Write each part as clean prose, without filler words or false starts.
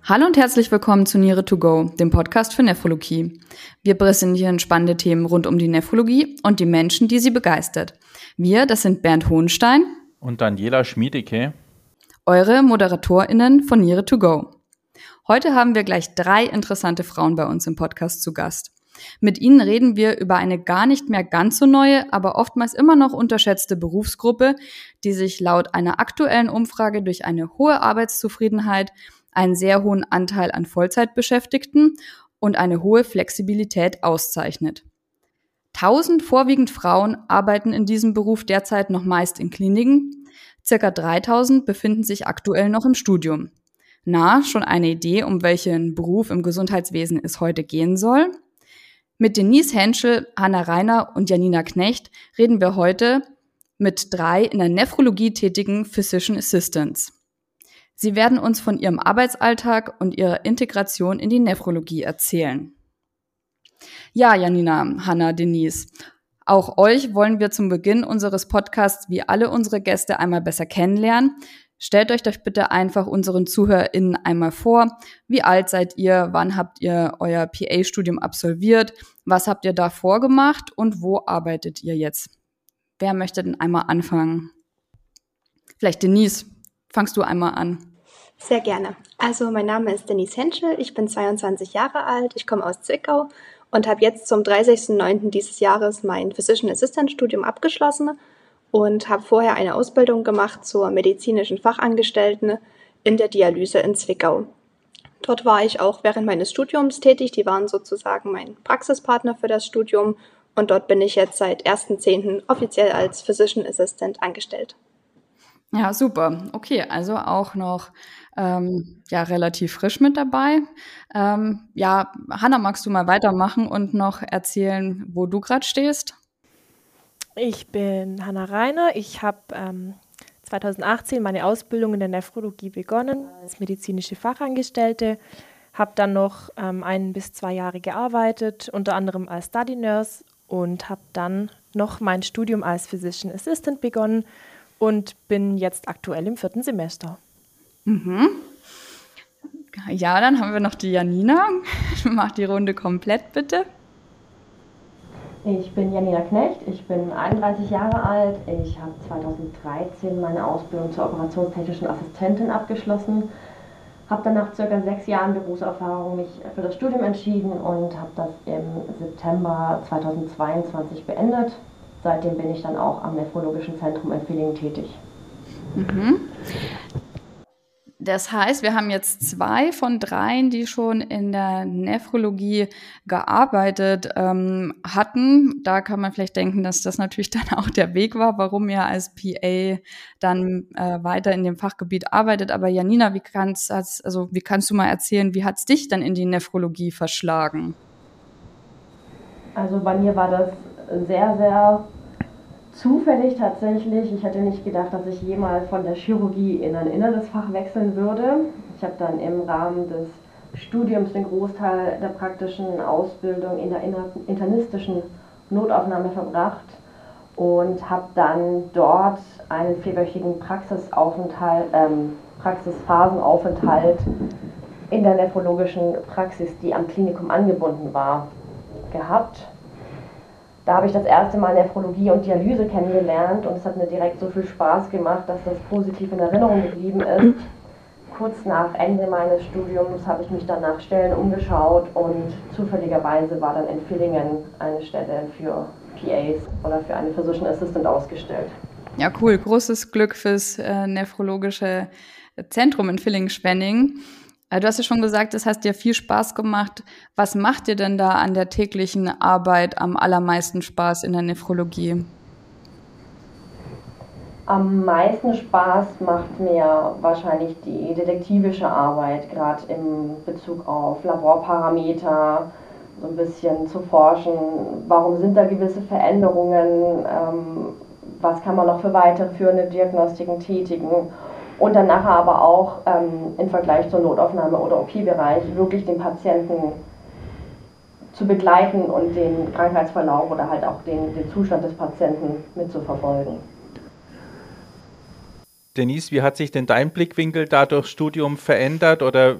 Hallo und herzlich willkommen zu Niere to Go, dem Podcast für Nephrologie. Wir präsentieren spannende Themen rund um die Nephrologie und die Menschen, die sie begeistert. Wir, das sind Bernd Hohenstein und Daniela Schmiedecke, eure ModeratorInnen von Niere to Go. Heute haben wir gleich 3 interessante Frauen bei uns im Podcast zu Gast. Mit ihnen reden wir über eine gar nicht mehr ganz so neue, aber oftmals immer noch unterschätzte Berufsgruppe, die sich laut einer aktuellen Umfrage durch eine hohe Arbeitszufriedenheit, einen sehr hohen Anteil an Vollzeitbeschäftigten und eine hohe Flexibilität auszeichnet. 1000 vorwiegend Frauen arbeiten in diesem Beruf derzeit noch meist in Kliniken. Circa 3000 befinden sich aktuell noch im Studium. Na, schon eine Idee, um welchen Beruf im Gesundheitswesen es heute gehen soll? Mit Denise Henschel, Hanna Reiner und Janina Knecht reden wir heute mit 3 in der Nephrologie tätigen Physician Assistants. Sie werden uns von ihrem Arbeitsalltag und ihrer Integration in die Nephrologie erzählen. Ja, Janina, Hanna, Denise, auch euch wollen wir zum Beginn unseres Podcasts wie alle unsere Gäste einmal besser kennenlernen. Stellt euch doch bitte einfach unseren ZuhörerInnen einmal vor. Wie alt seid ihr? Wann habt ihr euer PA-Studium absolviert? Was habt ihr davor gemacht? Und wo arbeitet ihr jetzt? Wer möchte denn einmal anfangen? Vielleicht Denise. Fangst du einmal an? Sehr gerne. Also mein Name ist Denise Henschel, ich bin 22 Jahre alt, ich komme aus Zwickau und habe jetzt zum 30.09. dieses Jahres mein Physician Assistant Studium abgeschlossen und habe vorher eine Ausbildung gemacht zur medizinischen Fachangestellten in der Dialyse in Zwickau. Dort war ich auch während meines Studiums tätig, die waren sozusagen mein Praxispartner für das Studium und dort bin ich jetzt seit 1.10. offiziell als Physician Assistant angestellt. Ja, super. Okay, also auch noch relativ frisch mit dabei. Hanna, magst du mal weitermachen und noch erzählen, wo du gerade stehst? Ich bin Hanna Reiner. Ich habe 2018 meine Ausbildung in der Nephrologie begonnen als medizinische Fachangestellte. Habe dann noch 1 bis 2 Jahre gearbeitet, unter anderem als Study Nurse und habe dann noch mein Studium als Physician Assistant begonnen und bin jetzt aktuell im 4. Semester. Mhm. Ja, dann haben wir noch die Janina. Mach die Runde komplett, bitte. Ich bin Janina Knecht, ich bin 31 Jahre alt. Ich habe 2013 meine Ausbildung zur operationstechnischen Assistentin abgeschlossen. Habe dann nach ca. 6 Jahren Berufserfahrung mich für das Studium entschieden und habe das im September 2022 beendet. Seitdem bin ich dann auch am Nephrologischen Zentrum in Villingen tätig. Mhm. Das heißt, wir haben jetzt 2 von 3, die schon in der Nephrologie gearbeitet hatten. Da kann man vielleicht denken, dass das natürlich dann auch der Weg war, warum ihr als PA dann weiter in dem Fachgebiet arbeitet. Aber Janina, wie kannst du mal erzählen, wie hat es dich dann in die Nephrologie verschlagen? Also bei mir war das sehr, sehr zufällig tatsächlich. Ich hätte nicht gedacht, dass ich jemals von der Chirurgie in ein inneres Fach wechseln würde. Ich habe dann im Rahmen des Studiums den Großteil der praktischen Ausbildung in der internistischen Notaufnahme verbracht und habe dann dort einen 4-wöchigen Praxisphasenaufenthalt in der nephrologischen Praxis, die am Klinikum angebunden war, gehabt. Da habe ich das erste Mal Nephrologie und Dialyse kennengelernt und es hat mir direkt so viel Spaß gemacht, dass das positiv in Erinnerung geblieben ist. Kurz nach Ende meines Studiums habe ich mich dann nach Stellen umgeschaut und zufälligerweise war dann in Villingen eine Stelle für PAs oder für eine Physician Assistant ausgestellt. Ja, cool. Großes Glück fürs nephrologische Zentrum in Villingen-Schwenningen. Du hast ja schon gesagt, es hat dir viel Spaß gemacht. Was macht dir denn da an der täglichen Arbeit am allermeisten Spaß in der Nephrologie? Am meisten Spaß macht mir wahrscheinlich die detektivische Arbeit, gerade in Bezug auf Laborparameter, so ein bisschen zu forschen, warum sind da gewisse Veränderungen, was kann man noch für weiterführende Diagnostiken tätigen. Und dann nachher aber auch im Vergleich zur Notaufnahme oder OP-Bereich wirklich den Patienten zu begleiten und den Krankheitsverlauf oder halt auch den Zustand des Patienten mitzuverfolgen. Denise, wie hat sich denn dein Blickwinkel da durchs Studium verändert oder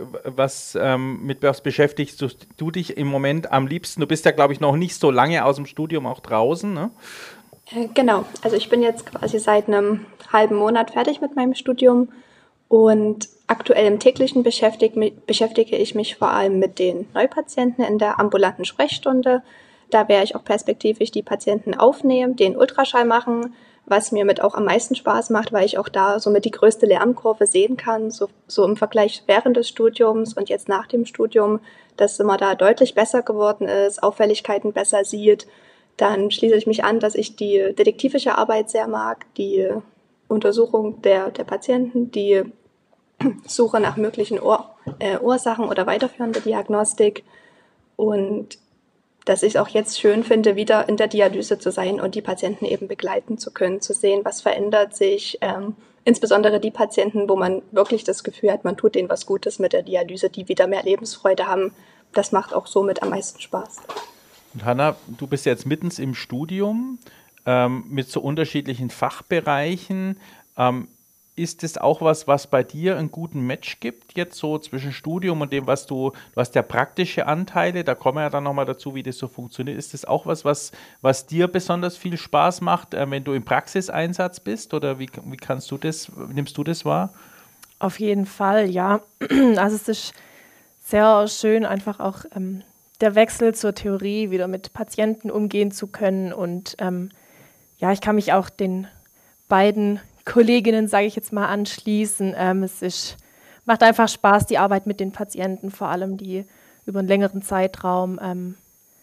mit was beschäftigst du dich im Moment am liebsten? Du bist ja, glaube ich, noch nicht so lange aus dem Studium auch draußen, ne? Genau, also ich bin jetzt quasi seit einem halben Monat fertig mit meinem Studium und aktuell im täglichen beschäftige ich mich vor allem mit den Neupatienten in der ambulanten Sprechstunde. Da werde ich auch perspektivisch die Patienten aufnehmen, den Ultraschall machen, was mir mit auch am meisten Spaß macht, weil ich auch da somit die größte Lernkurve sehen kann, so im Vergleich während des Studiums und jetzt nach dem Studium, dass immer da deutlich besser geworden ist, Auffälligkeiten besser sieht. Dann schließe ich mich an, dass ich die detektivische Arbeit sehr mag, die Untersuchung der Patienten, die Suche nach möglichen Ursachen oder weiterführende Diagnostik und dass ich es auch jetzt schön finde, wieder in der Dialyse zu sein und die Patienten eben begleiten zu können, zu sehen, was verändert sich, insbesondere die Patienten, wo man wirklich das Gefühl hat, man tut denen was Gutes mit der Dialyse, die wieder mehr Lebensfreude haben. Das macht auch somit am meisten Spaß. Und Hanna, du bist jetzt mittens im Studium mit so unterschiedlichen Fachbereichen. Ist es auch was bei dir einen guten Match gibt, jetzt so zwischen Studium und dem, was du hast ja praktische Anteile, da kommen wir ja dann nochmal dazu, wie das so funktioniert. Ist das auch was dir besonders viel Spaß macht, wenn du im Praxiseinsatz bist? Oder wie nimmst du das wahr? Auf jeden Fall, ja. Also es ist sehr schön, einfach auch der Wechsel zur Theorie, wieder mit Patienten umgehen zu können. Und ich kann mich auch den beiden Kolleginnen, sage ich jetzt mal, anschließen. Macht einfach Spaß, die Arbeit mit den Patienten, vor allem die über einen längeren Zeitraum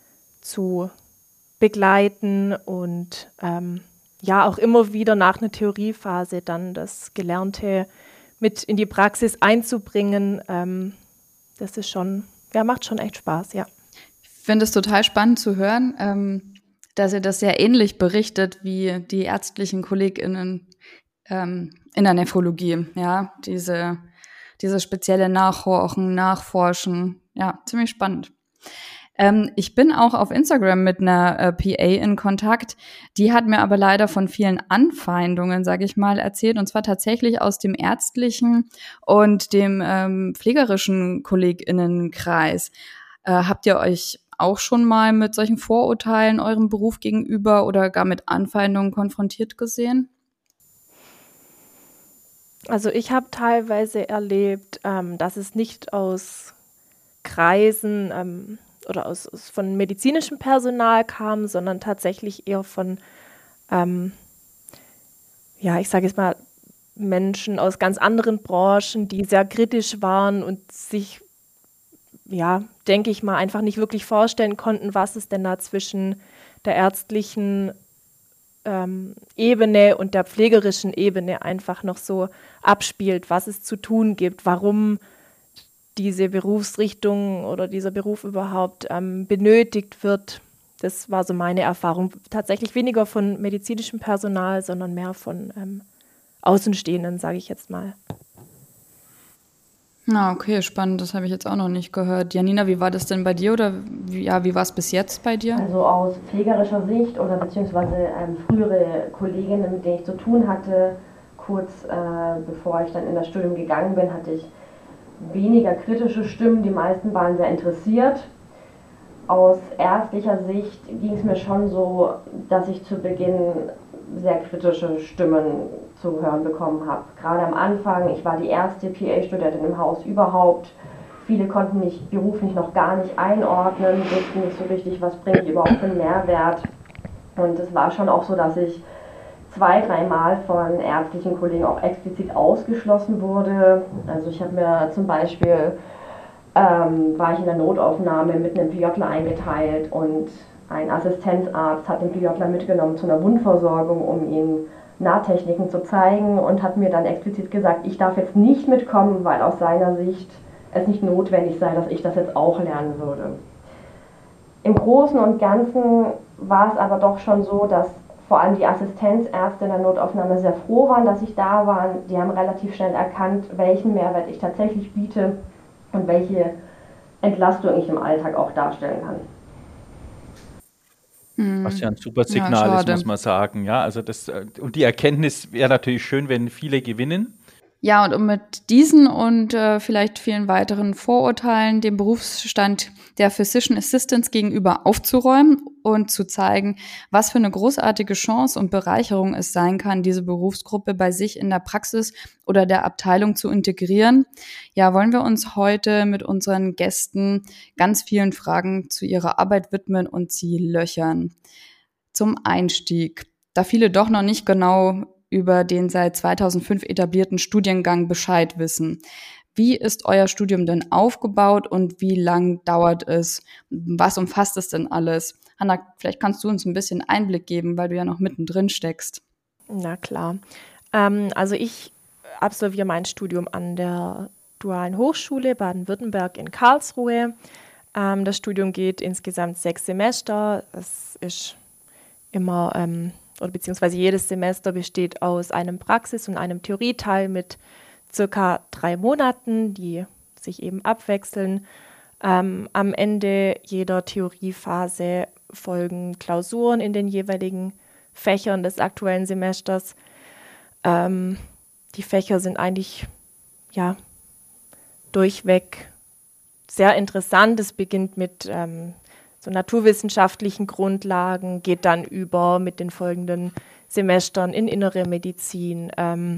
zu begleiten und auch immer wieder nach einer Theoriephase dann das Gelernte mit in die Praxis einzubringen. Das ist macht schon echt Spaß, ja. Ich finde es total spannend zu hören, dass ihr das sehr ähnlich berichtet wie die ärztlichen KollegInnen in der Nephrologie, ja, diese spezielle Nachhorchen, Nachforschen, ja, ziemlich spannend. Ich bin auch auf Instagram mit einer PA in Kontakt, die hat mir aber leider von vielen Anfeindungen, sage ich mal, erzählt, und zwar tatsächlich aus dem ärztlichen und dem pflegerischen KollegInnenkreis. Habt ihr euch auch schon mal mit solchen Vorurteilen eurem Beruf gegenüber oder gar mit Anfeindungen konfrontiert gesehen? Also ich habe teilweise erlebt, dass es nicht aus Kreisen oder von medizinischem Personal kam, sondern tatsächlich eher von, ich sage jetzt mal, Menschen aus ganz anderen Branchen, die sehr kritisch waren und sich, denke ich mal, einfach nicht wirklich vorstellen konnten, was es denn da zwischen der ärztlichen Ebene und der pflegerischen Ebene einfach noch so abspielt, was es zu tun gibt, warum diese Berufsrichtung oder dieser Beruf überhaupt benötigt wird. Das war so meine Erfahrung. Tatsächlich weniger von medizinischem Personal, sondern mehr von Außenstehenden, sage ich jetzt mal. Na, okay, spannend. Das habe ich jetzt auch noch nicht gehört. Janina, wie war das denn bei dir oder wie war es bis jetzt bei dir? Also aus pflegerischer Sicht oder beziehungsweise frühere Kolleginnen, mit denen ich zu tun hatte, kurz bevor ich dann in das Studium gegangen bin, hatte ich weniger kritische Stimmen. Die meisten waren sehr interessiert. Aus ärztlicher Sicht ging es mir schon so, dass ich zu Beginn sehr kritische Stimmen zu hören bekommen habe. Gerade am Anfang, ich war die erste PA-Studentin im Haus überhaupt. Viele konnten mich beruflich noch gar nicht einordnen, wussten nicht so richtig, was bringt überhaupt für einen Mehrwert. Und es war schon auch so, dass ich 2-3 Mal von ärztlichen Kollegen auch explizit ausgeschlossen wurde. Also ich habe mir zum Beispiel, war ich in der Notaufnahme mit einem PJler eingeteilt und ein Assistenzarzt hat den PJler mitgenommen zu einer Wundversorgung, um ihm Nahtechniken zu zeigen und hat mir dann explizit gesagt, ich darf jetzt nicht mitkommen, weil aus seiner Sicht es nicht notwendig sei, dass ich das jetzt auch lernen würde. Im Großen und Ganzen war es aber doch schon so, dass vor allem die Assistenzärzte in der Notaufnahme sehr froh waren, dass ich da war. Die haben relativ schnell erkannt, welchen Mehrwert ich tatsächlich biete und welche Entlastung ich im Alltag auch darstellen kann. Was ja ein super Ja, Signal ist, schade. muss man sagen. Ja, also und die Erkenntnis wäre natürlich schön, wenn viele gewinnen. Ja, und um mit diesen und vielleicht vielen weiteren Vorurteilen dem Berufsstand der Physician Assistants gegenüber aufzuräumen und zu zeigen, was für eine großartige Chance und Bereicherung es sein kann, diese Berufsgruppe bei sich in der Praxis oder der Abteilung zu integrieren, ja, wollen wir uns heute mit unseren Gästen ganz vielen Fragen zu ihrer Arbeit widmen und sie löchern. Zum Einstieg, da viele doch noch nicht genau über den seit 2005 etablierten Studiengang Bescheid wissen. Wie ist euer Studium denn aufgebaut und wie lang dauert es? Was umfasst es denn alles? Hanna, vielleicht kannst du uns ein bisschen Einblick geben, weil du ja noch mittendrin steckst. Na klar. Also ich absolviere mein Studium an der Dualen Hochschule Baden-Württemberg in Karlsruhe. Das Studium geht insgesamt 6 Semester. Es ist immer, oder beziehungsweise jedes Semester besteht aus einem Praxis- und einem Theorieteil mit circa 3 Monaten, die sich eben abwechseln. Am Ende jeder Theoriephase folgen Klausuren in den jeweiligen Fächern des aktuellen Semesters. Die Fächer sind eigentlich durchweg sehr interessant. Es beginnt mit so naturwissenschaftlichen Grundlagen, geht dann über mit den folgenden Semestern in innere Medizin.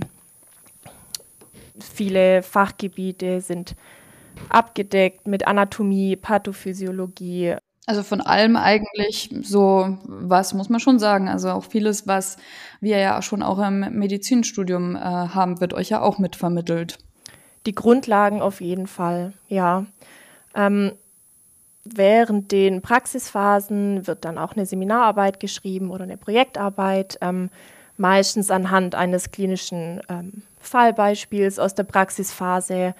Viele Fachgebiete sind abgedeckt mit Anatomie, Pathophysiologie. Also von allem eigentlich so, was muss man schon sagen. Also auch vieles, was wir ja schon auch im Medizinstudium haben, wird euch ja auch mitvermittelt. Die Grundlagen auf jeden Fall, ja. Während den Praxisphasen wird dann auch eine Seminararbeit geschrieben oder eine Projektarbeit, meistens anhand eines klinischen Fallbeispiels aus der Praxisphase.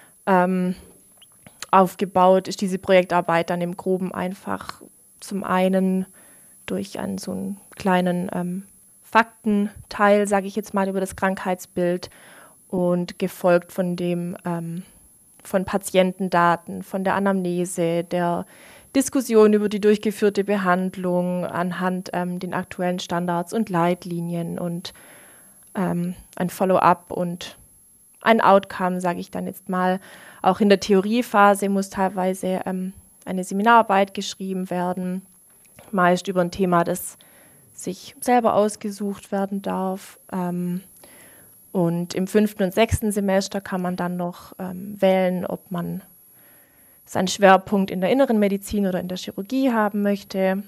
Aufgebaut ist diese Projektarbeit dann im Groben einfach zum einen durch so einen kleinen Faktenteil, sage ich jetzt mal, über das Krankheitsbild und gefolgt von von Patientendaten, von der Anamnese, der Diskussion über die durchgeführte Behandlung anhand den aktuellen Standards und Leitlinien und ein Follow-up und ein Outcome, sage ich dann jetzt mal. Auch in der Theoriephase muss teilweise eine Seminararbeit geschrieben werden, meist über ein Thema, das sich selber ausgesucht werden darf. Und im 5. und 6. Semester kann man dann noch wählen, ob man seinen Schwerpunkt in der inneren Medizin oder in der Chirurgie haben möchte.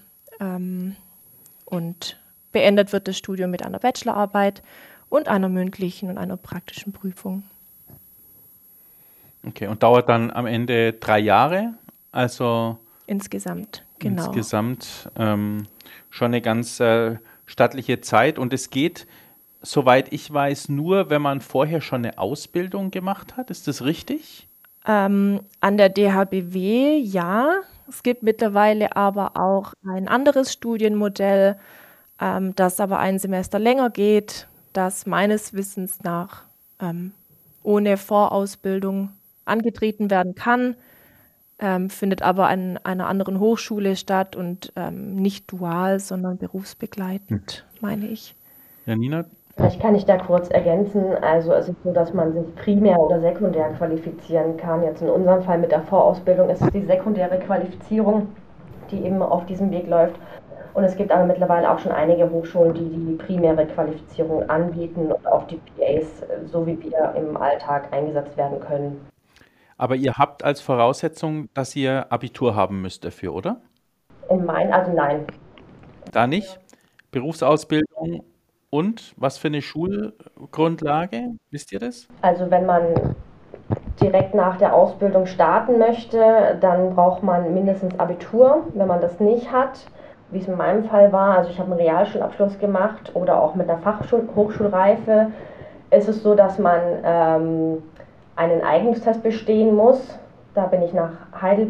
Und beendet wird das Studium mit einer Bachelorarbeit und einer mündlichen und einer praktischen Prüfung. Okay, und dauert dann am Ende 3 Jahre, also Insgesamt, genau. Insgesamt schon eine ganz stattliche Zeit und es geht, soweit ich weiß, nur, wenn man vorher schon eine Ausbildung gemacht hat. Ist das richtig? An der DHBW, ja. Es gibt mittlerweile aber auch ein anderes Studienmodell, das aber ein Semester länger geht, das meines Wissens nach ohne Vorausbildung angetreten werden kann, findet aber an einer anderen Hochschule statt und nicht dual, sondern berufsbegleitend, meine ich. Janina? Vielleicht kann ich da kurz ergänzen. Also es ist so, dass man sich primär oder sekundär qualifizieren kann. Jetzt in unserem Fall mit der Vorausbildung ist es die sekundäre Qualifizierung, die eben auf diesem Weg läuft. Und es gibt aber mittlerweile auch schon einige Hochschulen, die die primäre Qualifizierung anbieten und auch die PAs, so wie wir im Alltag eingesetzt werden können. Aber ihr habt als Voraussetzung, dass ihr Abitur haben müsst dafür, oder? Also nein. Da nicht? Berufsausbildung und was für eine Schulgrundlage? Wisst ihr das? Also wenn man direkt nach der Ausbildung starten möchte, dann braucht man mindestens Abitur. Wenn man das nicht hat, wie es in meinem Fall war, also ich habe einen Realschulabschluss gemacht oder auch mit einer Hochschulreife, ist es so, dass man einen Eignungstest bestehen muss. Da bin ich nach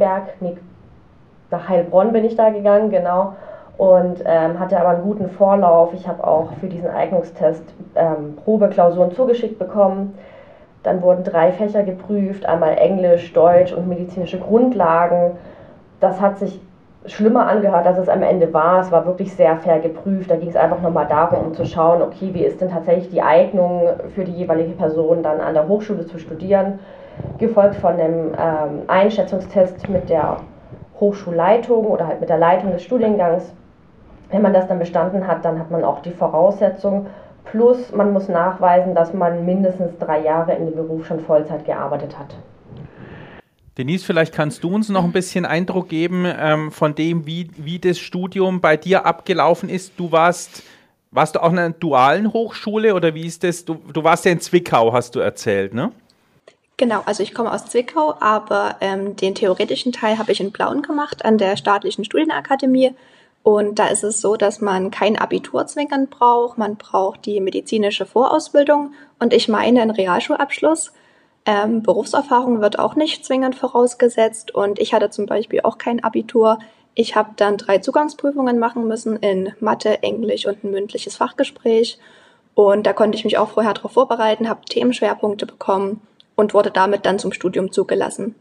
nach Heilbronn bin ich da gegangen, genau, und hatte aber einen guten Vorlauf. Ich habe auch für diesen Eignungstest Probeklausuren zugeschickt bekommen. Dann wurden 3 Fächer geprüft, einmal Englisch, Deutsch und medizinische Grundlagen. Das hat sich schlimmer angehört, als es am Ende war. Es war wirklich sehr fair geprüft. Da ging es einfach nochmal darum, um zu schauen, okay, wie ist denn tatsächlich die Eignung für die jeweilige Person dann an der Hochschule zu studieren, gefolgt von einem Einschätzungstest mit der Hochschulleitung oder halt mit der Leitung des Studiengangs. Wenn man das dann bestanden hat, dann hat man auch die Voraussetzung. Plus man muss nachweisen, dass man mindestens 3 Jahre in dem Beruf schon Vollzeit gearbeitet hat. Denise, vielleicht kannst du uns noch ein bisschen Eindruck geben von dem, wie das Studium bei dir abgelaufen ist. Warst du auch in einer dualen Hochschule oder wie ist das? Du warst ja in Zwickau, hast du erzählt, ne? Genau, also ich komme aus Zwickau, aber den theoretischen Teil habe ich in Plauen gemacht, an der Staatlichen Studienakademie. Und da ist es so, dass man kein Abitur zwingend braucht, man braucht die medizinische Vorausbildung und ich meine einen Realschulabschluss. Berufserfahrung wird auch nicht zwingend vorausgesetzt und ich hatte zum Beispiel auch kein Abitur. Ich habe dann 3 Zugangsprüfungen machen müssen in Mathe, Englisch und ein mündliches Fachgespräch. Und da konnte ich mich auch vorher darauf vorbereiten, habe Themenschwerpunkte bekommen und wurde damit dann zum Studium zugelassen.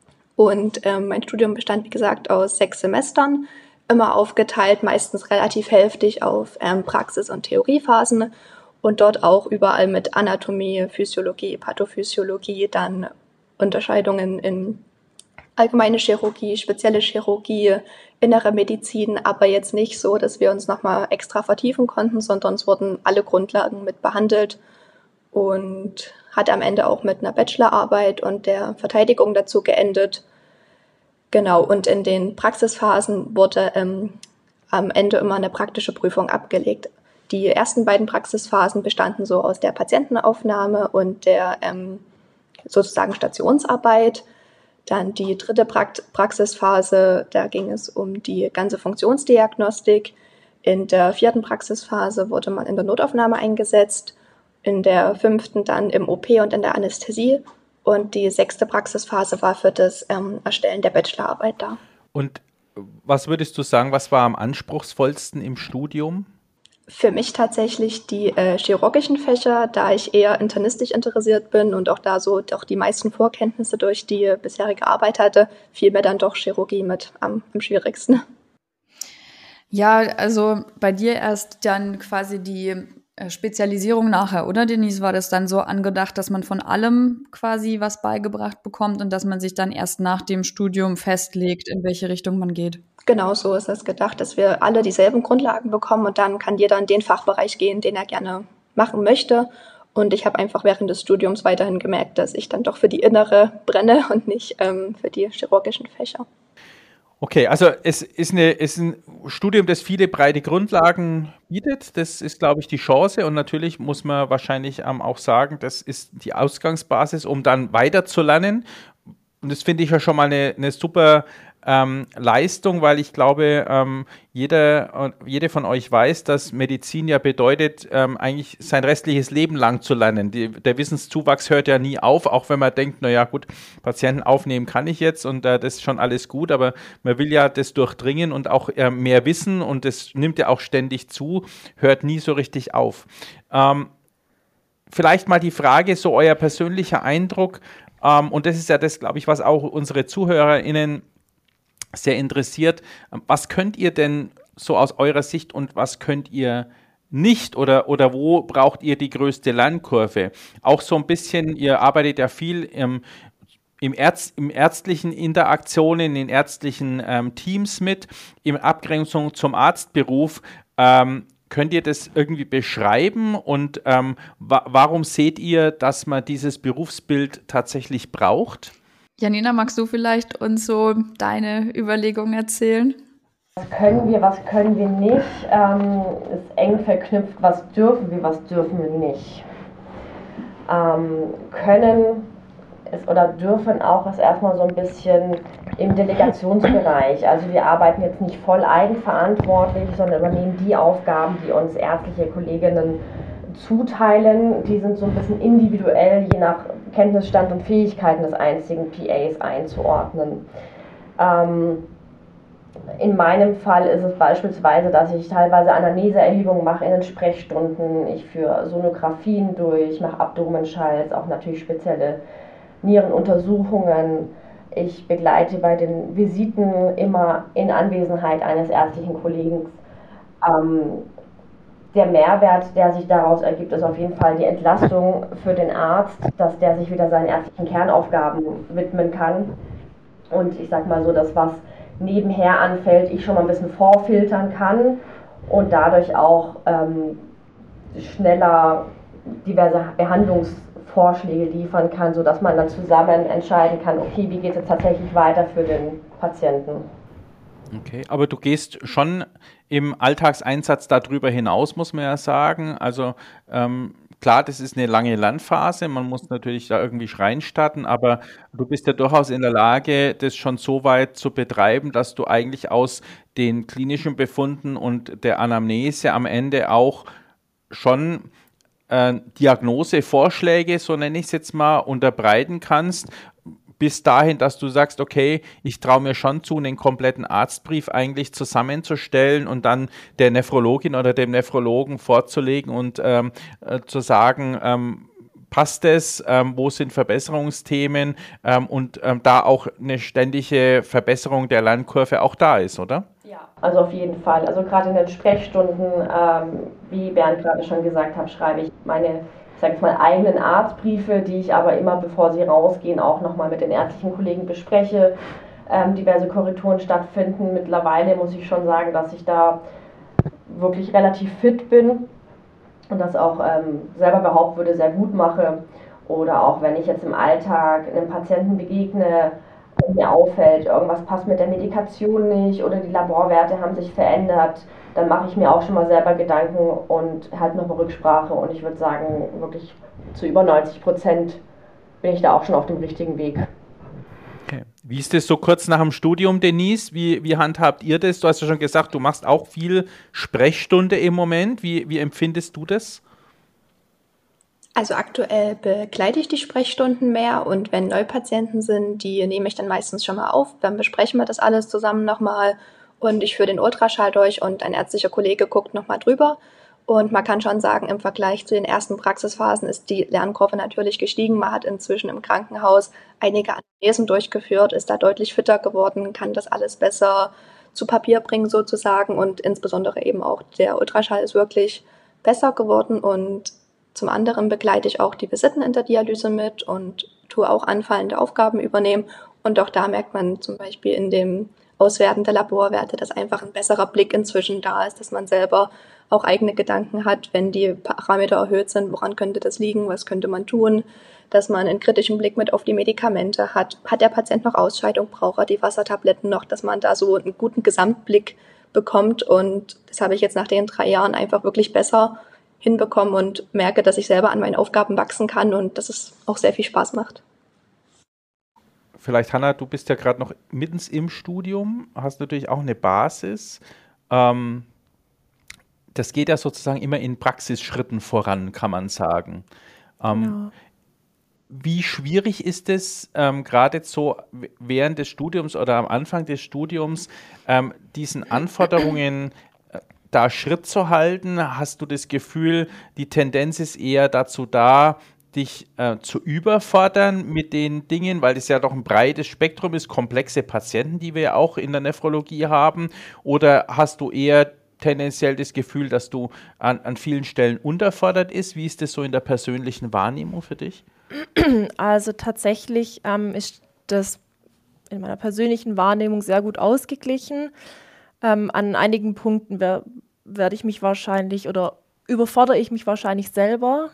Und mein Studium bestand, wie gesagt, aus 6 Semestern, immer aufgeteilt, meistens relativ hälftig auf Praxis- und Theoriephasen und dort auch überall mit Anatomie, Physiologie, Pathophysiologie, dann Unterscheidungen in allgemeine Chirurgie, spezielle Chirurgie, innere Medizin, aber jetzt nicht so, dass wir uns nochmal extra vertiefen konnten, sondern es wurden alle Grundlagen mit behandelt und hat am Ende auch mit einer Bachelorarbeit und der Verteidigung dazu geendet. Genau, und in den Praxisphasen wurde am Ende immer eine praktische Prüfung abgelegt. Die ersten beiden Praxisphasen bestanden so aus der Patientenaufnahme und der sozusagen Stationsarbeit. Dann die dritte Praxisphase, da ging es um die ganze Funktionsdiagnostik. In der 4. Praxisphase wurde man in der Notaufnahme eingesetzt, in der 5. dann im OP und in der Anästhesie. Und die 6. Praxisphase war für das Erstellen der Bachelorarbeit da. Und was würdest du sagen, was war am anspruchsvollsten im Studium? Für mich tatsächlich die chirurgischen Fächer, da ich eher internistisch interessiert bin und auch da so doch die meisten Vorkenntnisse durch die bisherige Arbeit hatte, fiel mir dann doch Chirurgie mit am schwierigsten. Ja, also bei dir erst dann quasi die Spezialisierung nachher, oder Denise? War das dann so angedacht, dass man von allem quasi was beigebracht bekommt und dass man sich dann erst nach dem Studium festlegt, in welche Richtung man geht? Genau so ist es gedacht, dass wir alle dieselben Grundlagen bekommen und dann kann jeder in den Fachbereich gehen, den er gerne machen möchte. Und ich habe einfach während des Studiums weiterhin gemerkt, dass ich dann doch für die innere brenne und nicht für die chirurgischen Fächer. Okay, also es ist ein Studium, das viele breite Grundlagen bietet. Das ist, glaube ich, die Chance. Und natürlich muss man wahrscheinlich auch sagen, das ist die Ausgangsbasis, um dann weiterzulernen. Und das finde ich ja schon mal eine super Leistung, weil ich glaube, jede von euch weiß, dass Medizin ja bedeutet, eigentlich sein restliches Leben lang zu lernen. Der Wissenszuwachs hört ja nie auf, auch wenn man denkt, naja gut, Patienten aufnehmen kann ich jetzt und das ist schon alles gut, aber man will ja das durchdringen und auch mehr wissen und das nimmt ja auch ständig zu, hört nie so richtig auf. Vielleicht mal die Frage, so euer persönlicher Eindruck, und das ist ja das, glaube ich, was auch unsere ZuhörerInnen sehr interessiert. Was könnt ihr denn so aus eurer Sicht und was könnt ihr nicht oder wo braucht ihr die größte Lernkurve? Auch so ein bisschen, ihr arbeitet ja viel im ärztlichen Interaktionen, in ärztlichen Teams mit, in Abgrenzung zum Arztberuf. Könnt ihr das irgendwie beschreiben und warum seht ihr, dass man dieses Berufsbild tatsächlich braucht? Janina, magst du vielleicht uns so deine Überlegungen erzählen? Was können wir nicht? Ist eng verknüpft, was dürfen wir nicht. Können es oder dürfen auch ist erstmal so ein bisschen im Delegationsbereich. Also wir arbeiten jetzt nicht voll eigenverantwortlich, sondern übernehmen die Aufgaben, die uns ärztliche Kolleginnen zuteilen. Die sind so ein bisschen individuell, je nach Kenntnisstand und Fähigkeiten des einzigen PAs einzuordnen. In meinem Fall ist es beispielsweise, dass ich teilweise Anamneseerhebungen mache in den Sprechstunden, ich führe Sonographien durch, mache Abdomenschalls, auch natürlich spezielle Nierenuntersuchungen. Ich begleite bei den Visiten immer in Anwesenheit eines ärztlichen Kollegen. Der Mehrwert, der sich daraus ergibt, ist auf jeden Fall die Entlastung für den Arzt, dass der sich wieder seinen ärztlichen Kernaufgaben widmen kann. Und ich sag mal so, das, was nebenher anfällt, ich schon mal ein bisschen vorfiltern kann und dadurch auch schneller diverse Behandlungsvorschläge liefern kann, sodass man dann zusammen entscheiden kann, okay, wie geht es jetzt tatsächlich weiter für den Patienten. Okay, aber du gehst schon im Alltagseinsatz darüber hinaus, muss man ja sagen. Also klar, das ist eine lange Lernphase, man muss natürlich da irgendwie reinstarten, aber du bist ja durchaus in der Lage, das schon so weit zu betreiben, dass du eigentlich aus den klinischen Befunden und der Anamnese am Ende auch schon Diagnosevorschläge, so nenne ich es jetzt mal, unterbreiten kannst, bis dahin, dass du sagst, okay, ich traue mir schon zu, einen kompletten Arztbrief eigentlich zusammenzustellen und dann der Nephrologin oder dem Nephrologen vorzulegen und zu sagen, passt es, wo sind Verbesserungsthemen und da auch eine ständige Verbesserung der Lernkurve auch da ist, oder? Ja, also auf jeden Fall. Also gerade in den Sprechstunden, wie Bernd gerade schon gesagt hat, schreibe ich meine, ich sage jetzt mal, eigenen Arztbriefe, die ich aber immer, bevor sie rausgehen, auch nochmal mit den ärztlichen Kollegen bespreche. Diverse Korrekturen stattfinden. Mittlerweile muss ich schon sagen, dass ich da wirklich relativ fit bin und das auch selber behaupten würde, sehr gut mache. Oder auch wenn ich jetzt im Alltag einem Patienten begegne, mir auffällt, irgendwas passt mit der Medikation nicht oder die Laborwerte haben sich verändert, dann mache ich mir auch schon mal selber Gedanken und halt noch eine Rücksprache und ich würde sagen, wirklich zu über 90% bin ich da auch schon auf dem richtigen Weg. Okay. Wie ist das so kurz nach dem Studium, Denise? Wie handhabt ihr das? Du hast ja schon gesagt, du machst auch viel Sprechstunde im Moment. Wie empfindest du das? Also aktuell begleite ich die Sprechstunden mehr und wenn Neupatienten sind, die nehme ich dann meistens schon mal auf, dann besprechen wir das alles zusammen nochmal und ich führe den Ultraschall durch und ein ärztlicher Kollege guckt nochmal drüber. Und man kann schon sagen, im Vergleich zu den ersten Praxisphasen ist die Lernkurve natürlich gestiegen. Man hat inzwischen im Krankenhaus einige Anamnesen durchgeführt, ist da deutlich fitter geworden, kann das alles besser zu Papier bringen sozusagen und insbesondere eben auch der Ultraschall ist wirklich besser geworden und zum anderen begleite ich auch die Visiten in der Dialyse mit und tue auch anfallende Aufgaben übernehmen. Und auch da merkt man zum Beispiel in dem Auswerten der Laborwerte, dass einfach ein besserer Blick inzwischen da ist, dass man selber auch eigene Gedanken hat, wenn die Parameter erhöht sind, woran könnte das liegen, was könnte man tun, dass man einen kritischen Blick mit auf die Medikamente hat. Hat der Patient noch Ausscheidung, braucht er die Wassertabletten noch, dass man da so einen guten Gesamtblick bekommt. Und das habe ich jetzt nach den 3 Jahren einfach wirklich besser hinbekommen und merke, dass ich selber an meinen Aufgaben wachsen kann und dass es auch sehr viel Spaß macht. Vielleicht, Hanna, du bist ja gerade noch mittens im Studium, hast natürlich auch eine Basis. Das geht ja sozusagen immer in Praxisschritten voran, kann man sagen. Genau. Wie schwierig ist es, gerade so während des Studiums oder am Anfang des Studiums, diesen Anforderungen da Schritt zu halten? Hast du das Gefühl, die Tendenz ist eher dazu da, dich zu überfordern mit den Dingen, weil das ja doch ein breites Spektrum ist, komplexe Patienten, die wir ja auch in der Nephrologie haben? Oder hast du eher tendenziell das Gefühl, dass du an vielen Stellen unterfordert ist? Wie ist das so in der persönlichen Wahrnehmung für dich? Also tatsächlich ist das in meiner persönlichen Wahrnehmung sehr gut ausgeglichen. An einigen Punkten werde ich mich wahrscheinlich oder überfordere ich mich wahrscheinlich selber,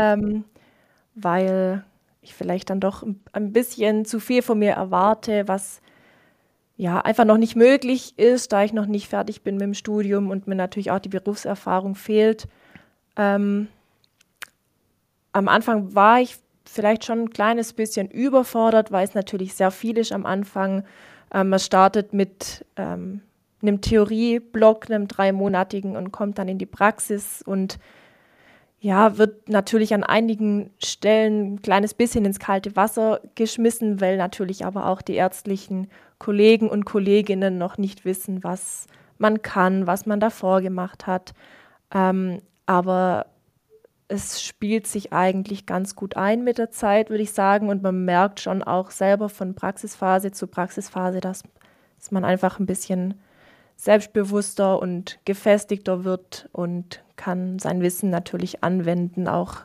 weil ich vielleicht dann doch ein bisschen zu viel von mir erwarte, was ja einfach noch nicht möglich ist, da ich noch nicht fertig bin mit dem Studium und mir natürlich auch die Berufserfahrung fehlt. Am Anfang war ich vielleicht schon ein kleines bisschen überfordert, weil es natürlich sehr viel ist am Anfang. Man startet mit einem Theorieblock, einem 3-monatigen und kommt dann in die Praxis und ja, wird natürlich an einigen Stellen ein kleines bisschen ins kalte Wasser geschmissen, weil natürlich aber auch die ärztlichen Kollegen und Kolleginnen noch nicht wissen, was man kann, was man davor gemacht hat. Aber es spielt sich eigentlich ganz gut ein mit der Zeit, würde ich sagen. Und man merkt schon auch selber von Praxisphase zu Praxisphase, dass man einfach ein bisschen selbstbewusster und gefestigter wird und kann sein Wissen natürlich anwenden. Auch,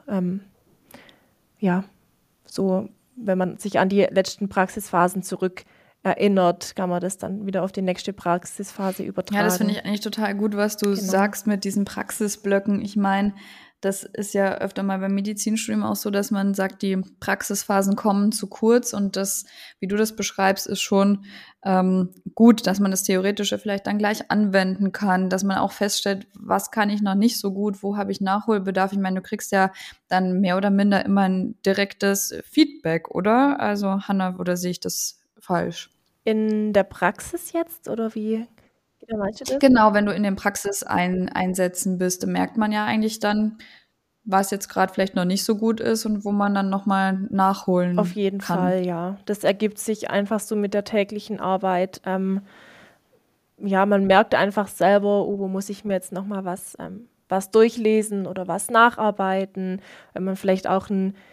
so, wenn man sich an die letzten Praxisphasen zurück erinnert, kann man das dann wieder auf die nächste Praxisphase übertragen. Ja, das finde ich eigentlich total gut, was du sagst mit diesen Praxisblöcken. Ich meine, das ist ja öfter mal beim Medizinstudium auch so, dass man sagt, die Praxisphasen kommen zu kurz und das, wie du das beschreibst, ist schon gut, dass man das Theoretische vielleicht dann gleich anwenden kann, dass man auch feststellt, was kann ich noch nicht so gut, wo habe ich Nachholbedarf. Ich meine, du kriegst ja dann mehr oder minder immer ein direktes Feedback, oder? Also Hannah, oder sehe ich das falsch? In der Praxis jetzt oder wie meinst du das? Genau, wenn du in den Praxiseinsätzen bist, merkt man ja eigentlich dann, was jetzt gerade vielleicht noch nicht so gut ist und wo man dann nochmal nachholen kann. Auf jeden Fall, ja. Das ergibt sich einfach so mit der täglichen Arbeit. Man merkt einfach selber, wo muss ich mir jetzt nochmal was durchlesen oder was nacharbeiten, wenn man vielleicht auch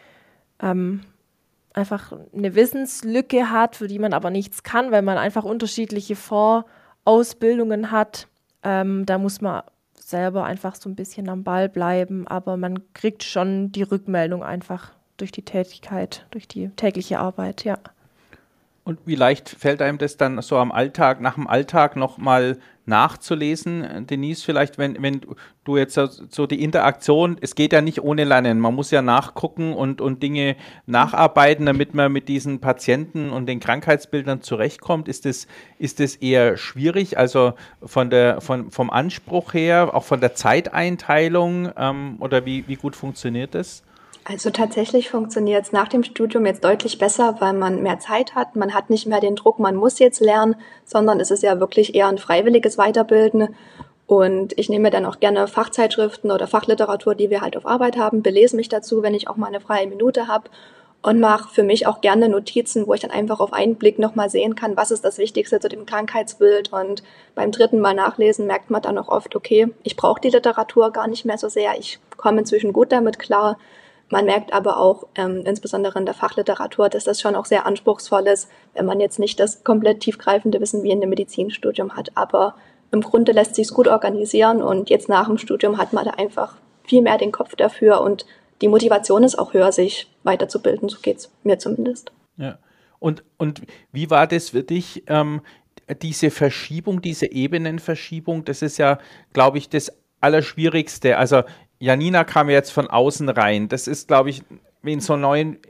einfach eine Wissenslücke hat, für die man aber nichts kann, weil man einfach unterschiedliche Vorausbildungen hat. Da muss man selber einfach so ein bisschen am Ball bleiben, aber man kriegt schon die Rückmeldung einfach durch die Tätigkeit, durch die tägliche Arbeit, ja. Und wie leicht fällt einem das dann so nach dem Alltag nochmal nachzulesen, Denise, vielleicht, wenn du jetzt so die Interaktion, es geht ja nicht ohne Lernen, man muss ja nachgucken und Dinge nacharbeiten, damit man mit diesen Patienten und den Krankheitsbildern zurechtkommt. Ist das eher schwierig, also vom Anspruch her, auch von der Zeiteinteilung, oder wie gut funktioniert das? Also tatsächlich funktioniert es nach dem Studium jetzt deutlich besser, weil man mehr Zeit hat. Man hat nicht mehr den Druck, man muss jetzt lernen, sondern es ist ja wirklich eher ein freiwilliges Weiterbilden. Und ich nehme dann auch gerne Fachzeitschriften oder Fachliteratur, die wir halt auf Arbeit haben, belese mich dazu, wenn ich auch mal eine freie Minute habe und mache für mich auch gerne Notizen, wo ich dann einfach auf einen Blick nochmal sehen kann, was ist das Wichtigste zu dem Krankheitsbild. Und beim dritten Mal nachlesen merkt man dann auch oft, okay, ich brauche die Literatur gar nicht mehr so sehr, ich komme inzwischen gut damit klar. Man merkt aber auch, insbesondere in der Fachliteratur, dass das schon auch sehr anspruchsvoll ist, wenn man jetzt nicht das komplett tiefgreifende Wissen wie in einem Medizinstudium hat. Aber im Grunde lässt sich es gut organisieren und jetzt nach dem Studium hat man da einfach viel mehr den Kopf dafür und die Motivation ist auch höher, sich weiterzubilden. So geht es mir zumindest. Ja. Und wie war das für dich, diese Verschiebung, diese Ebenenverschiebung? Das ist ja, glaube ich, das Allerschwierigste. Also Janina kam jetzt von außen rein. Das ist, glaube ich, in so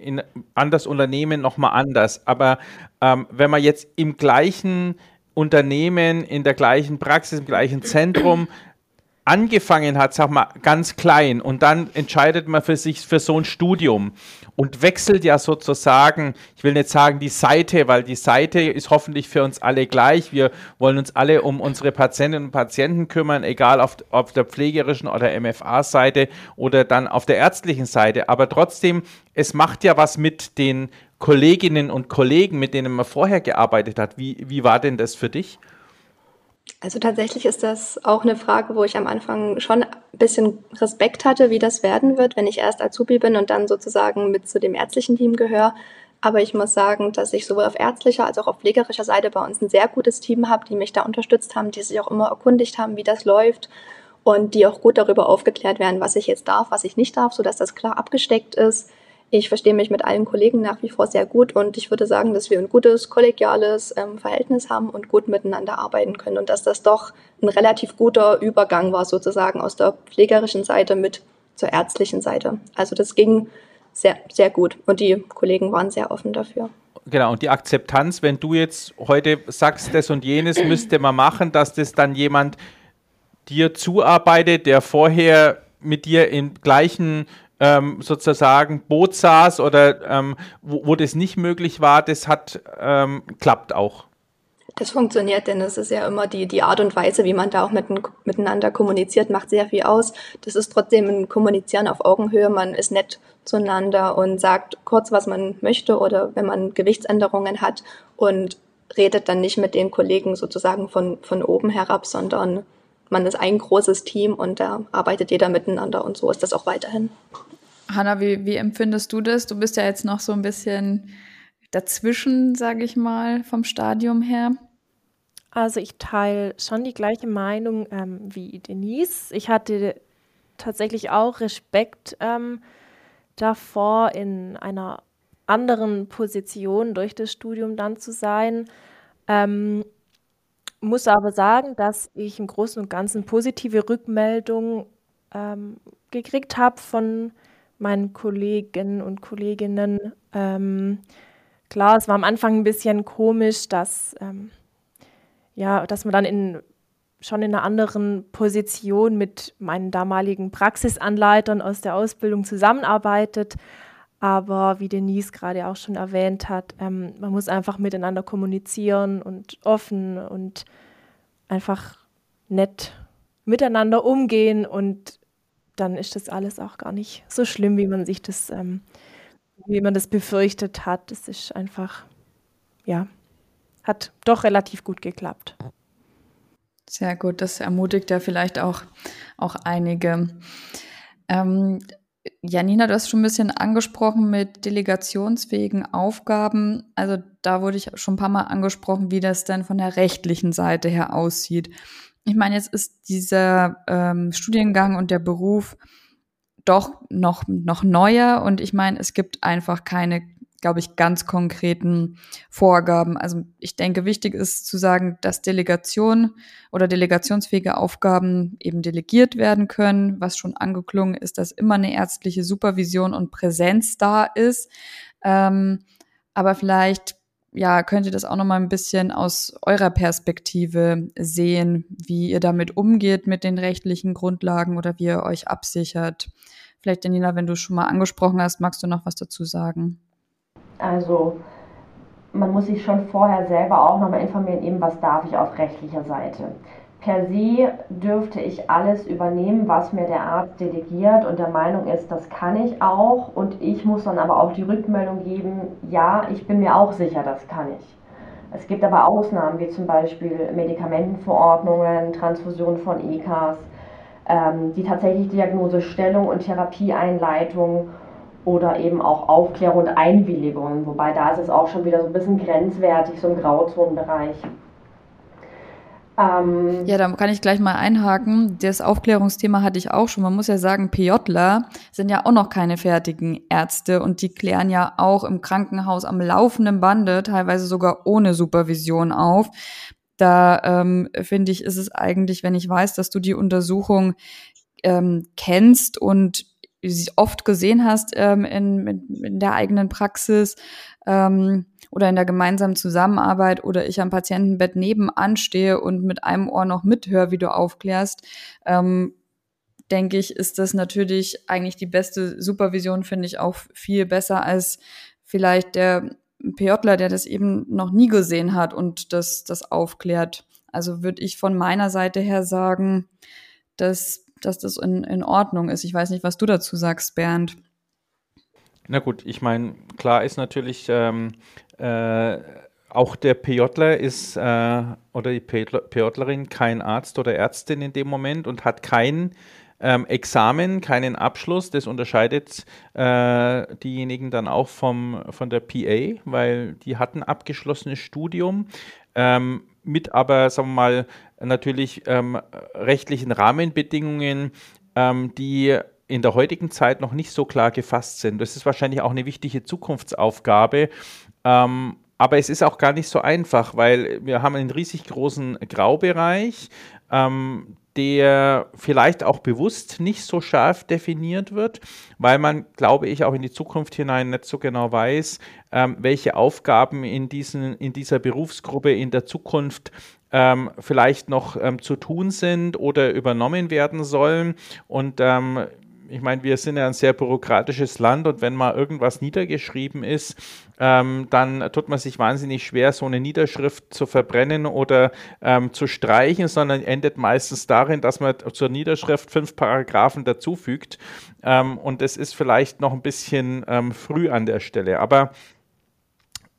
an das Unternehmen nochmal anders. Aber wenn man jetzt im gleichen Unternehmen, in der gleichen Praxis, im gleichen Zentrum angefangen hat, sag mal, ganz klein und dann entscheidet man für sich für so ein Studium und wechselt ja sozusagen, ich will nicht sagen die Seite, weil die Seite ist hoffentlich für uns alle gleich. Wir wollen uns alle um unsere Patientinnen und Patienten kümmern, egal auf der pflegerischen oder MFA-Seite oder dann auf der ärztlichen Seite. Aber trotzdem, es macht ja was mit den Kolleginnen und Kollegen, mit denen man vorher gearbeitet hat. Wie war denn das für dich? Also tatsächlich ist das auch eine Frage, wo ich am Anfang schon ein bisschen Respekt hatte, wie das werden wird, wenn ich erst Azubi bin und dann sozusagen mit zu dem ärztlichen Team gehöre. Aber ich muss sagen, dass ich sowohl auf ärztlicher als auch auf pflegerischer Seite bei uns ein sehr gutes Team habe, die mich da unterstützt haben, die sich auch immer erkundigt haben, wie das läuft und die auch gut darüber aufgeklärt werden, was ich jetzt darf, was ich nicht darf, sodass das klar abgesteckt ist. Ich verstehe mich mit allen Kollegen nach wie vor sehr gut und ich würde sagen, dass wir ein gutes kollegiales Verhältnis haben und gut miteinander arbeiten können und dass das doch ein relativ guter Übergang war sozusagen aus der pflegerischen Seite mit zur ärztlichen Seite. Also das ging sehr, sehr gut und die Kollegen waren sehr offen dafür. Genau, und die Akzeptanz, wenn du jetzt heute sagst, das und jenes müsste man machen, dass das dann jemand dir zuarbeitet, der vorher mit dir im gleichen sozusagen Boot saß oder wo das nicht möglich war, das klappt auch. Das funktioniert, denn es ist ja immer die Art und Weise, wie man da auch miteinander kommuniziert, macht sehr viel aus. Das ist trotzdem ein Kommunizieren auf Augenhöhe, man ist nett zueinander und sagt kurz, was man möchte oder wenn man Gewichtsänderungen hat und redet dann nicht mit den Kollegen sozusagen von oben herab, sondern man ist ein großes Team und da arbeitet jeder miteinander und so ist das auch weiterhin. Hanna, wie empfindest du das? Du bist ja jetzt noch so ein bisschen dazwischen, sage ich mal, vom Stadium her. Also ich teile schon die gleiche Meinung wie Denise. Ich hatte tatsächlich auch Respekt davor, in einer anderen Position durch das Studium dann zu sein. Muss aber sagen, dass ich im Großen und Ganzen positive Rückmeldungen gekriegt habe von meinen Kollegen und Kolleginnen. Klar, es war am Anfang ein bisschen komisch, dass man dann schon in einer anderen Position mit meinen damaligen Praxisanleitern aus der Ausbildung zusammenarbeitet. Aber wie Denise gerade auch schon erwähnt hat, man muss einfach miteinander kommunizieren und offen und einfach nett miteinander umgehen. Und dann ist das alles auch gar nicht so schlimm, wie man das befürchtet hat. Es ist einfach, hat doch relativ gut geklappt. Sehr gut, das ermutigt ja vielleicht auch einige. Janina, du hast schon ein bisschen angesprochen mit delegationsfähigen Aufgaben. Also da wurde ich schon ein paar Mal angesprochen, wie das denn von der rechtlichen Seite her aussieht. Ich meine, jetzt ist dieser Studiengang und der Beruf doch noch neuer und ich meine, es gibt einfach keine, glaube ich, ganz konkreten Vorgaben. Also ich denke, wichtig ist zu sagen, dass Delegation oder delegationsfähige Aufgaben eben delegiert werden können. Was schon angeklungen ist, dass immer eine ärztliche Supervision und Präsenz da ist. Aber vielleicht könnt ihr das auch noch mal ein bisschen aus eurer Perspektive sehen, wie ihr damit umgeht mit den rechtlichen Grundlagen oder wie ihr euch absichert. Vielleicht, Janina, wenn du schon mal angesprochen hast, magst du noch was dazu sagen? Also man muss sich schon vorher selber auch nochmal informieren, eben was darf ich auf rechtlicher Seite. Per se dürfte ich alles übernehmen, was mir der Arzt delegiert und der Meinung ist, das kann ich auch und ich muss dann aber auch die Rückmeldung geben, ja, ich bin mir auch sicher, das kann ich. Es gibt aber Ausnahmen, wie zum Beispiel Medikamentenverordnungen, Transfusion von EKAs, die tatsächlich Diagnosestellung und Therapieeinleitung oder eben auch Aufklärung und Einwilligung, wobei da ist es auch schon wieder so ein bisschen grenzwertig, so im Grauzonenbereich. Ja, da kann ich gleich mal einhaken. Das Aufklärungsthema hatte ich auch schon. Man muss ja sagen, PJler sind ja auch noch keine fertigen Ärzte und die klären ja auch im Krankenhaus am laufenden Bande, teilweise sogar ohne Supervision auf. Da finde ich, ist es eigentlich, wenn ich weiß, dass du die Untersuchung kennst und sie oft gesehen hast in der eigenen Praxis oder in der gemeinsamen Zusammenarbeit oder ich am Patientenbett nebenan stehe und mit einem Ohr noch mithöre, wie du aufklärst, denke ich, ist das natürlich eigentlich die beste Supervision, finde ich auch viel besser als vielleicht der PJler, der das eben noch nie gesehen hat und das aufklärt. Also würde ich von meiner Seite her sagen, dass das in Ordnung ist. Ich weiß nicht, was du dazu sagst, Bernd. Na gut, ich meine, klar ist natürlich, auch der PJler ist oder die PJlerin kein Arzt oder Ärztin in dem Moment und hat kein Examen, keinen Abschluss. Das unterscheidet diejenigen dann auch von der PA, weil die hatten abgeschlossenes Studium mit aber, sagen wir mal, natürlich rechtlichen Rahmenbedingungen, die in der heutigen Zeit noch nicht so klar gefasst sind. Das ist wahrscheinlich auch eine wichtige Zukunftsaufgabe. Aber es ist auch gar nicht so einfach, weil wir haben einen riesig großen Graubereich, der vielleicht auch bewusst nicht so scharf definiert wird, weil man, glaube ich, auch in die Zukunft hinein nicht so genau weiß, welche Aufgaben in dieser Berufsgruppe in der Zukunft vielleicht noch zu tun sind oder übernommen werden sollen. Und ich meine, wir sind ja ein sehr bürokratisches Land und wenn mal irgendwas niedergeschrieben ist, dann tut man sich wahnsinnig schwer, so eine Niederschrift zu verbrennen oder zu streichen, sondern endet meistens darin, dass man zur Niederschrift 5 Paragraphen dazufügt. Und das ist vielleicht noch ein bisschen früh an der Stelle. Aber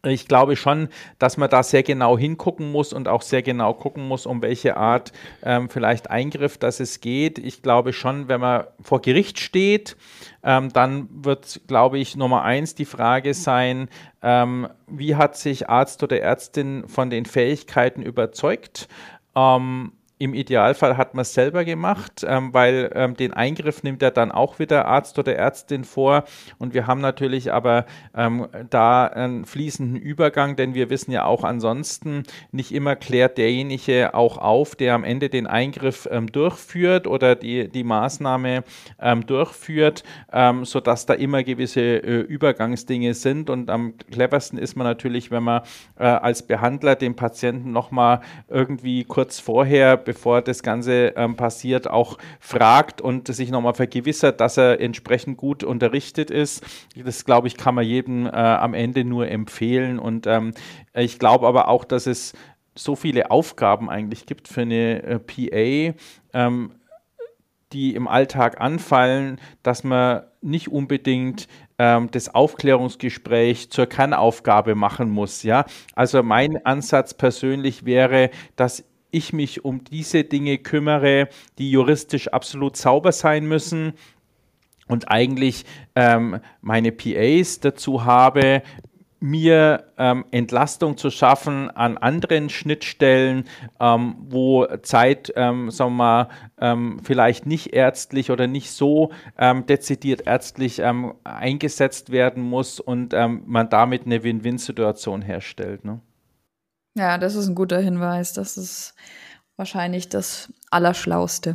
Ich glaube schon, dass man da sehr genau hingucken muss und auch sehr genau gucken muss, um welche Art vielleicht Eingriff das es geht. Ich glaube schon, wenn man vor Gericht steht, dann wird, glaube ich, Nummer 1 die Frage sein, wie hat sich Arzt oder Ärztin von den Fähigkeiten überzeugt? Im Idealfall hat man es selber gemacht, weil den Eingriff nimmt ja dann auch wieder Arzt oder Ärztin vor. Und wir haben natürlich aber da einen fließenden Übergang, denn wir wissen ja auch ansonsten, nicht immer klärt derjenige auch auf, der am Ende den Eingriff durchführt oder die Maßnahme durchführt, sodass da immer gewisse Übergangsdinge sind. Und am cleversten ist man natürlich, wenn man als Behandler den Patienten nochmal irgendwie kurz vorher, bevor das Ganze passiert, auch fragt und sich nochmal vergewissert, dass er entsprechend gut unterrichtet ist. Das, glaube ich, kann man jedem am Ende nur empfehlen. Und ich glaube aber auch, dass es so viele Aufgaben eigentlich gibt für eine PA, die im Alltag anfallen, dass man nicht unbedingt das Aufklärungsgespräch zur Kernaufgabe machen muss. Ja? Also mein Ansatz persönlich wäre, dass ich mich um diese Dinge kümmere, die juristisch absolut sauber sein müssen und eigentlich meine PAs dazu habe, mir Entlastung zu schaffen an anderen Schnittstellen, wo Zeit, sagen wir mal, vielleicht nicht ärztlich oder nicht so dezidiert ärztlich eingesetzt werden muss und man damit eine Win-Win-Situation herstellt. Ne? Ja, das ist ein guter Hinweis. Das ist wahrscheinlich das Allerschlauste.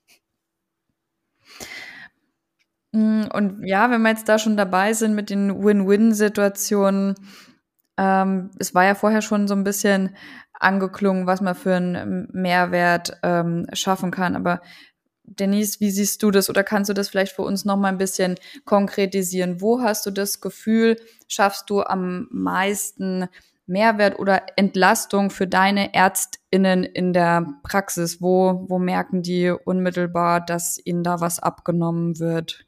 Und ja, wenn wir jetzt da schon dabei sind mit den Win-Win-Situationen, es war ja vorher schon so ein bisschen angeklungen, was man für einen Mehrwert schaffen kann. Aber Denise, wie siehst du das? Oder kannst du das vielleicht für uns noch mal ein bisschen konkretisieren? Wo hast du das Gefühl, schaffst du am meisten Mehrwert oder Entlastung für deine ÄrztInnen in der Praxis? Wo merken die unmittelbar, dass ihnen da was abgenommen wird?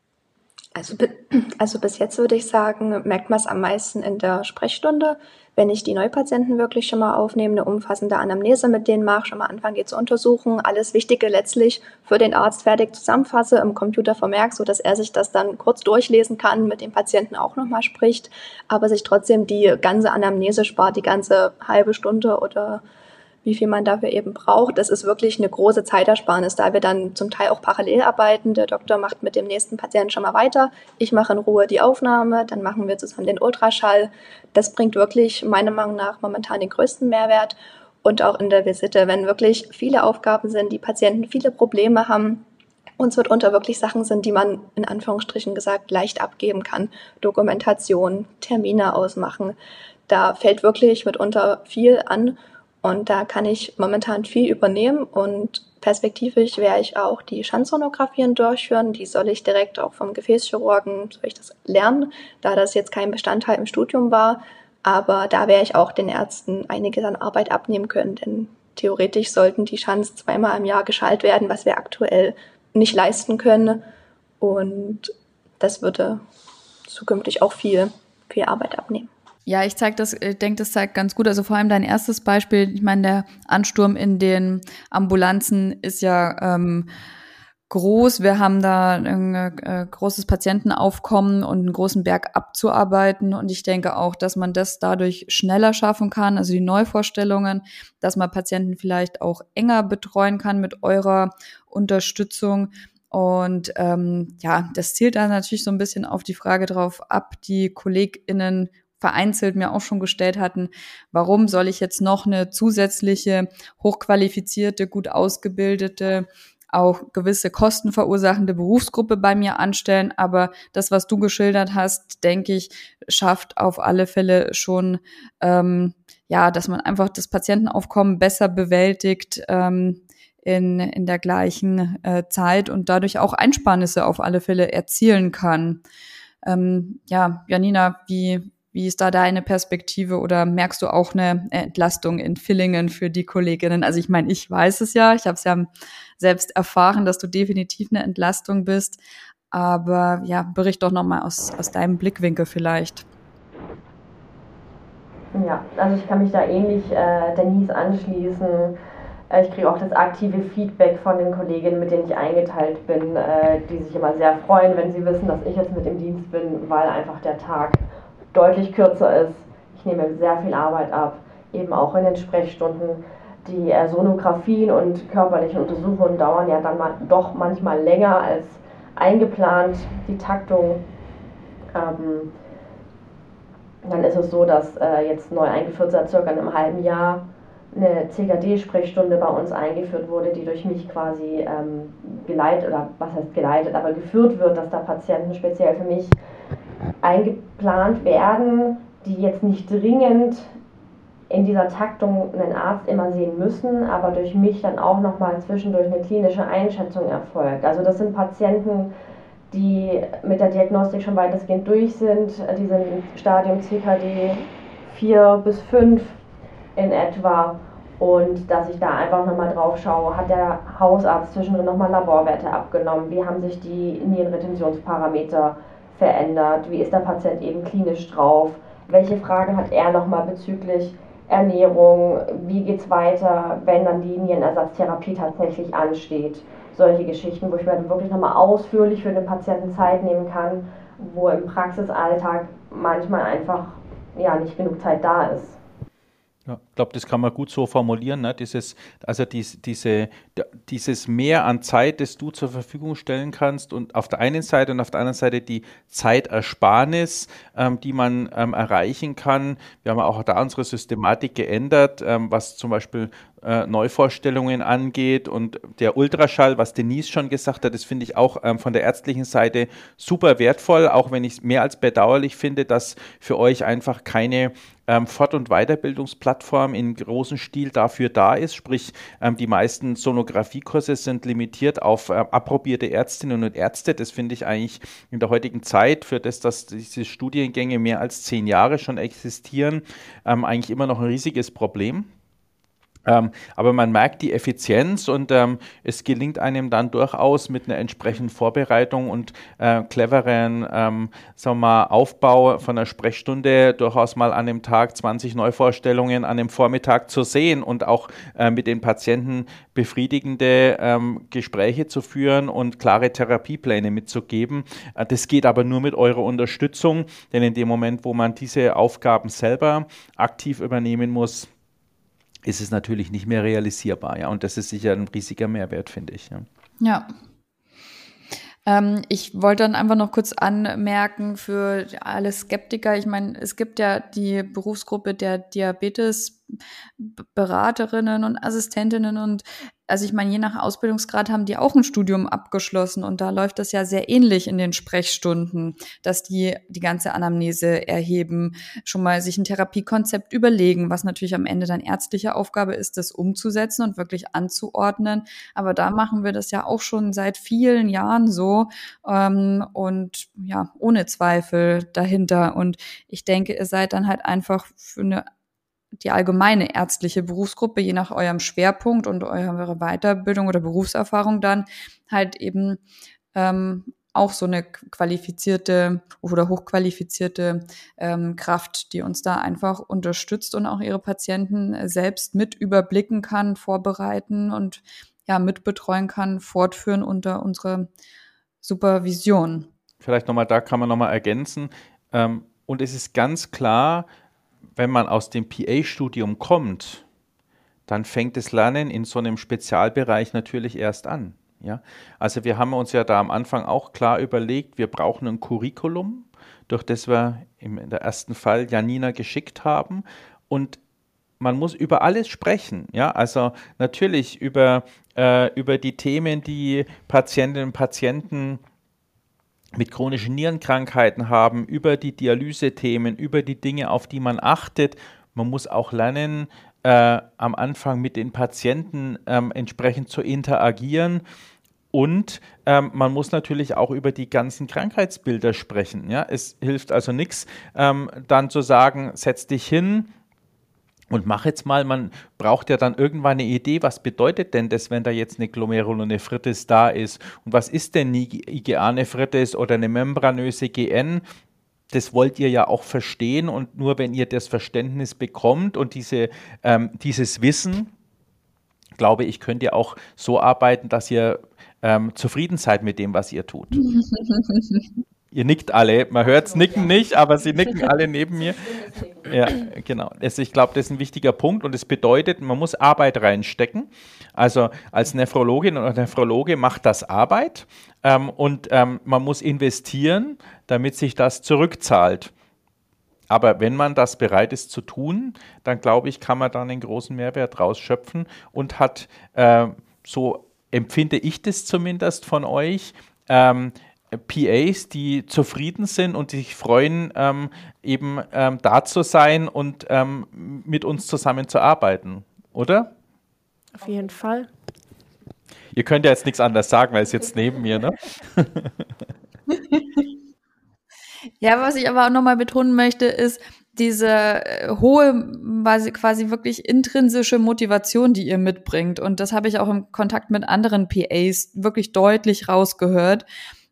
Also bis jetzt würde ich sagen, merkt man es am meisten in der Sprechstunde, wenn ich die Neupatienten wirklich schon mal aufnehme, eine umfassende Anamnese mit denen mache, schon mal anfange zu untersuchen, alles Wichtige letztlich für den Arzt fertig zusammenfasse, im Computer vermerke, sodass er sich das dann kurz durchlesen kann, mit dem Patienten auch nochmal spricht, aber sich trotzdem die ganze Anamnese spart, die ganze halbe Stunde oder wie viel man dafür eben braucht. Das ist wirklich eine große Zeitersparnis, da wir dann zum Teil auch parallel arbeiten. Der Doktor macht mit dem nächsten Patienten schon mal weiter. Ich mache in Ruhe die Aufnahme, dann machen wir zusammen den Ultraschall. Das bringt wirklich meiner Meinung nach momentan den größten Mehrwert. Und auch in der Visite, wenn wirklich viele Aufgaben sind, die Patienten viele Probleme haben, uns mitunter wirklich Sachen sind, die man in Anführungsstrichen gesagt leicht abgeben kann. Dokumentation, Termine ausmachen. Da fällt wirklich mitunter viel an. Und da kann ich momentan viel übernehmen und perspektivisch werde ich auch die Schandsonographien durchführen. Die soll ich direkt auch vom Gefäßchirurgen, soll ich das lernen, da das jetzt kein Bestandteil im Studium war. Aber da werde ich auch den Ärzten einiges an Arbeit abnehmen können, denn theoretisch sollten die Schands 2-mal im Jahr geschallt werden, was wir aktuell nicht leisten können. Und das würde zukünftig auch viel Arbeit abnehmen. Ja, ich denke, das zeigt ganz gut. Also vor allem dein erstes Beispiel, ich meine, der Ansturm in den Ambulanzen ist ja groß. Wir haben da ein großes Patientenaufkommen und einen großen Berg abzuarbeiten. Und ich denke auch, dass man das dadurch schneller schaffen kann, also die Neuvorstellungen, dass man Patienten vielleicht auch enger betreuen kann mit eurer Unterstützung. Und ja, das zielt dann natürlich so ein bisschen auf die Frage drauf ab, die KollegInnen vereinzelt mir auch schon gestellt hatten, warum soll ich jetzt noch eine zusätzliche, hochqualifizierte, gut ausgebildete, auch gewisse Kosten verursachende Berufsgruppe bei mir anstellen. Aber das, was du geschildert hast, denke ich, schafft auf alle Fälle schon, ja, dass man einfach das Patientenaufkommen besser bewältigt, in der gleichen Zeit und dadurch auch Einsparnisse auf alle Fälle erzielen kann. Ja, Janina, wie ist da deine Perspektive oder merkst du auch eine Entlastung in Villingen für die Kolleginnen? Also ich meine, ich weiß es ja, ich habe es ja selbst erfahren, dass du definitiv eine Entlastung bist, aber ja, bericht doch nochmal aus deinem Blickwinkel vielleicht. Ja, also ich kann mich da ähnlich Denise anschließen. Ich kriege auch das aktive Feedback von den Kolleginnen, mit denen ich eingeteilt bin, die sich immer sehr freuen, wenn sie wissen, dass ich jetzt mit im Dienst bin, weil einfach der Tag deutlich kürzer ist. Ich nehme sehr viel Arbeit ab, eben auch in den Sprechstunden. Die Sonographien und körperlichen Untersuchungen dauern ja dann doch manchmal länger als eingeplant, die Taktung. Dann ist es so, dass jetzt neu eingeführt seit circa einem halben Jahr eine CKD-Sprechstunde bei uns eingeführt wurde, die durch mich quasi geleitet, oder was heißt geleitet, aber geführt wird, dass da Patienten speziell für mich eingeplant werden, die jetzt nicht dringend in dieser Taktung einen Arzt immer sehen müssen, aber durch mich dann auch nochmal zwischendurch eine klinische Einschätzung erfolgt. Also das sind Patienten, die mit der Diagnostik schon weitestgehend durch sind, die sind im Stadium CKD 4 bis 5 in etwa, und dass ich da einfach nochmal drauf schaue, hat der Hausarzt zwischendrin nochmal Laborwerte abgenommen, wie haben sich die Nierenretentionsparameter verändert, wie ist der Patient eben klinisch drauf, welche Fragen hat er nochmal bezüglich Ernährung, wie geht es weiter, wenn dann die Nierenersatztherapie tatsächlich ansteht. Solche Geschichten, wo ich mir dann wirklich nochmal ausführlich für den Patienten Zeit nehmen kann, wo im Praxisalltag manchmal einfach nicht genug Zeit da ist. Ja, ich glaube, das kann man gut so formulieren, ne? Dieses Mehr an Zeit, das du zur Verfügung stellen kannst, und auf der einen Seite und auf der anderen Seite die Zeitersparnis, die man erreichen kann. Wir haben auch da unsere Systematik geändert, was zum Beispiel Neuvorstellungen angeht, und der Ultraschall, was Denise schon gesagt hat, das finde ich auch von der ärztlichen Seite super wertvoll, auch wenn ich es mehr als bedauerlich finde, dass für euch einfach keine Fort- und Weiterbildungsplattform in großem Stil dafür da ist, sprich die meisten Sonographiekurse sind limitiert auf approbierte Ärztinnen und Ärzte. Das finde ich eigentlich in der heutigen Zeit, für das, dass diese Studiengänge mehr als 10 Jahre schon existieren, eigentlich immer noch ein riesiges Problem. Aber man merkt die Effizienz, und es gelingt einem dann durchaus mit einer entsprechenden Vorbereitung und cleveren sagen wir mal, Aufbau von einer Sprechstunde durchaus mal an dem Tag 20 Neuvorstellungen an dem Vormittag zu sehen und auch mit den Patienten befriedigende Gespräche zu führen und klare Therapiepläne mitzugeben. Das geht aber nur mit eurer Unterstützung, denn in dem Moment, wo man diese Aufgaben selber aktiv übernehmen muss, ist es natürlich nicht mehr realisierbar, ja, und das ist sicher ein riesiger Mehrwert, finde ich. Ja. Ich wollte dann einfach noch kurz anmerken für alle Skeptiker, ich meine, es gibt ja die Berufsgruppe der Diabetesberaterinnen und Assistentinnen, und also ich meine, je nach Ausbildungsgrad haben die auch ein Studium abgeschlossen, und da läuft das ja sehr ähnlich in den Sprechstunden, dass die ganze Anamnese erheben, schon mal sich ein Therapiekonzept überlegen, was natürlich am Ende dann ärztliche Aufgabe ist, das umzusetzen und wirklich anzuordnen. Aber da machen wir das ja auch schon seit vielen Jahren so, und ja, ohne Zweifel dahinter. Und ich denke, ihr seid dann halt einfach für die allgemeine ärztliche Berufsgruppe, je nach eurem Schwerpunkt und eure Weiterbildung oder Berufserfahrung, dann halt eben auch so eine qualifizierte oder hochqualifizierte Kraft, die uns da einfach unterstützt und auch ihre Patienten selbst mit überblicken kann, vorbereiten und ja mitbetreuen kann, fortführen unter unserer Supervision. Vielleicht nochmal, da kann man nochmal ergänzen. Und es ist ganz klar, wenn man aus dem PA-Studium kommt, dann fängt das Lernen in so einem Spezialbereich natürlich erst an. Ja? Also wir haben uns ja da am Anfang auch klar überlegt, wir brauchen ein Curriculum, durch das wir in der ersten Fall Janina geschickt haben, und man muss über alles sprechen, ja, also natürlich über die Themen, die Patientinnen und Patienten mit chronischen Nierenkrankheiten haben, über die Dialysethemen, über die Dinge, auf die man achtet. Man muss auch lernen, am Anfang mit den Patienten entsprechend zu interagieren. Und man muss natürlich auch über die ganzen Krankheitsbilder sprechen. Ja? Es hilft also nichts, dann zu sagen, setz dich hin und mach jetzt mal. Man braucht ja dann irgendwann eine Idee, was bedeutet denn das, wenn da jetzt eine Glomerulonephritis da ist? Und was ist denn eine IgA-Nephritis oder eine membranöse GN? das wollt ihr ja auch verstehen und nur wenn ihr das Verständnis bekommt und dieses Wissen, glaube ich, könnt ihr auch so arbeiten, dass ihr zufrieden seid mit dem, was ihr tut. Ihr nickt alle, man hört es nicken nicht, aber sie nicken alle neben mir. Ja, genau. Also ich glaube, das ist ein wichtiger Punkt und es bedeutet, man muss Arbeit reinstecken. Also als Nephrologin oder Nephrologe macht das Arbeit und man muss investieren, damit sich das zurückzahlt. Aber wenn man das bereit ist zu tun, dann glaube ich, kann man dann einen großen Mehrwert rausschöpfen und hat, so empfinde ich das zumindest von euch, PAs, die zufrieden sind und sich freuen, eben da zu sein und mit uns zusammen zu arbeiten, oder? Auf jeden Fall. Ihr könnt ja jetzt nichts anderes sagen, weil es jetzt neben mir, ne? Ja, was ich aber auch nochmal betonen möchte, ist diese hohe, quasi wirklich intrinsische Motivation, die ihr mitbringt. Und das habe ich auch im Kontakt mit anderen PAs wirklich deutlich rausgehört.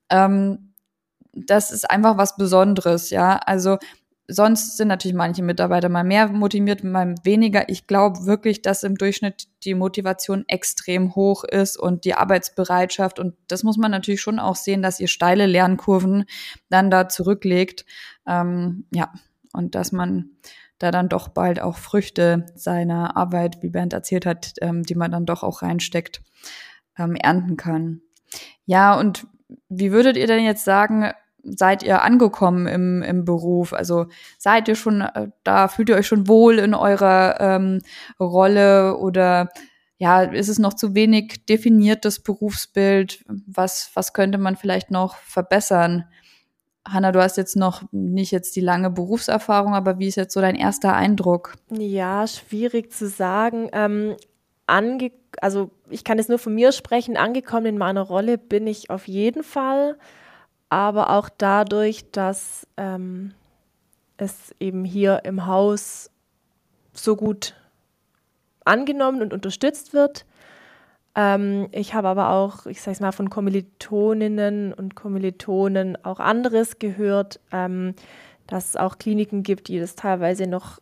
Das ist einfach was Besonderes, ja. Also sonst sind natürlich manche Mitarbeiter mal mehr motiviert, mal weniger. Ich glaube wirklich, dass im Durchschnitt die Motivation extrem hoch ist und die Arbeitsbereitschaft. Und das muss man natürlich schon auch sehen, dass ihr steile Lernkurven dann da zurücklegt. Ja, und dass man da dann doch bald auch Früchte seiner Arbeit, wie Bernd erzählt hat, die man dann doch auch reinsteckt, ernten kann. Ja, und wie würdet ihr denn jetzt sagen, seid ihr angekommen im Beruf? Also seid ihr schon da, fühlt ihr euch schon wohl in eurer Rolle oder ja, ist es noch zu wenig definiert, das Berufsbild? Was könnte man vielleicht noch verbessern? Hanna, du hast jetzt noch nicht jetzt die lange Berufserfahrung, aber wie ist jetzt so dein erster Eindruck? Ja, schwierig zu sagen. Also ich kann jetzt nur von mir sprechen, angekommen in meiner Rolle bin ich auf jeden Fall, aber auch dadurch, dass es eben hier im Haus so gut angenommen und unterstützt wird. Ich habe aber auch, ich sage es mal, von Kommilitoninnen und Kommilitonen auch anderes gehört, dass es auch Kliniken gibt, die das teilweise noch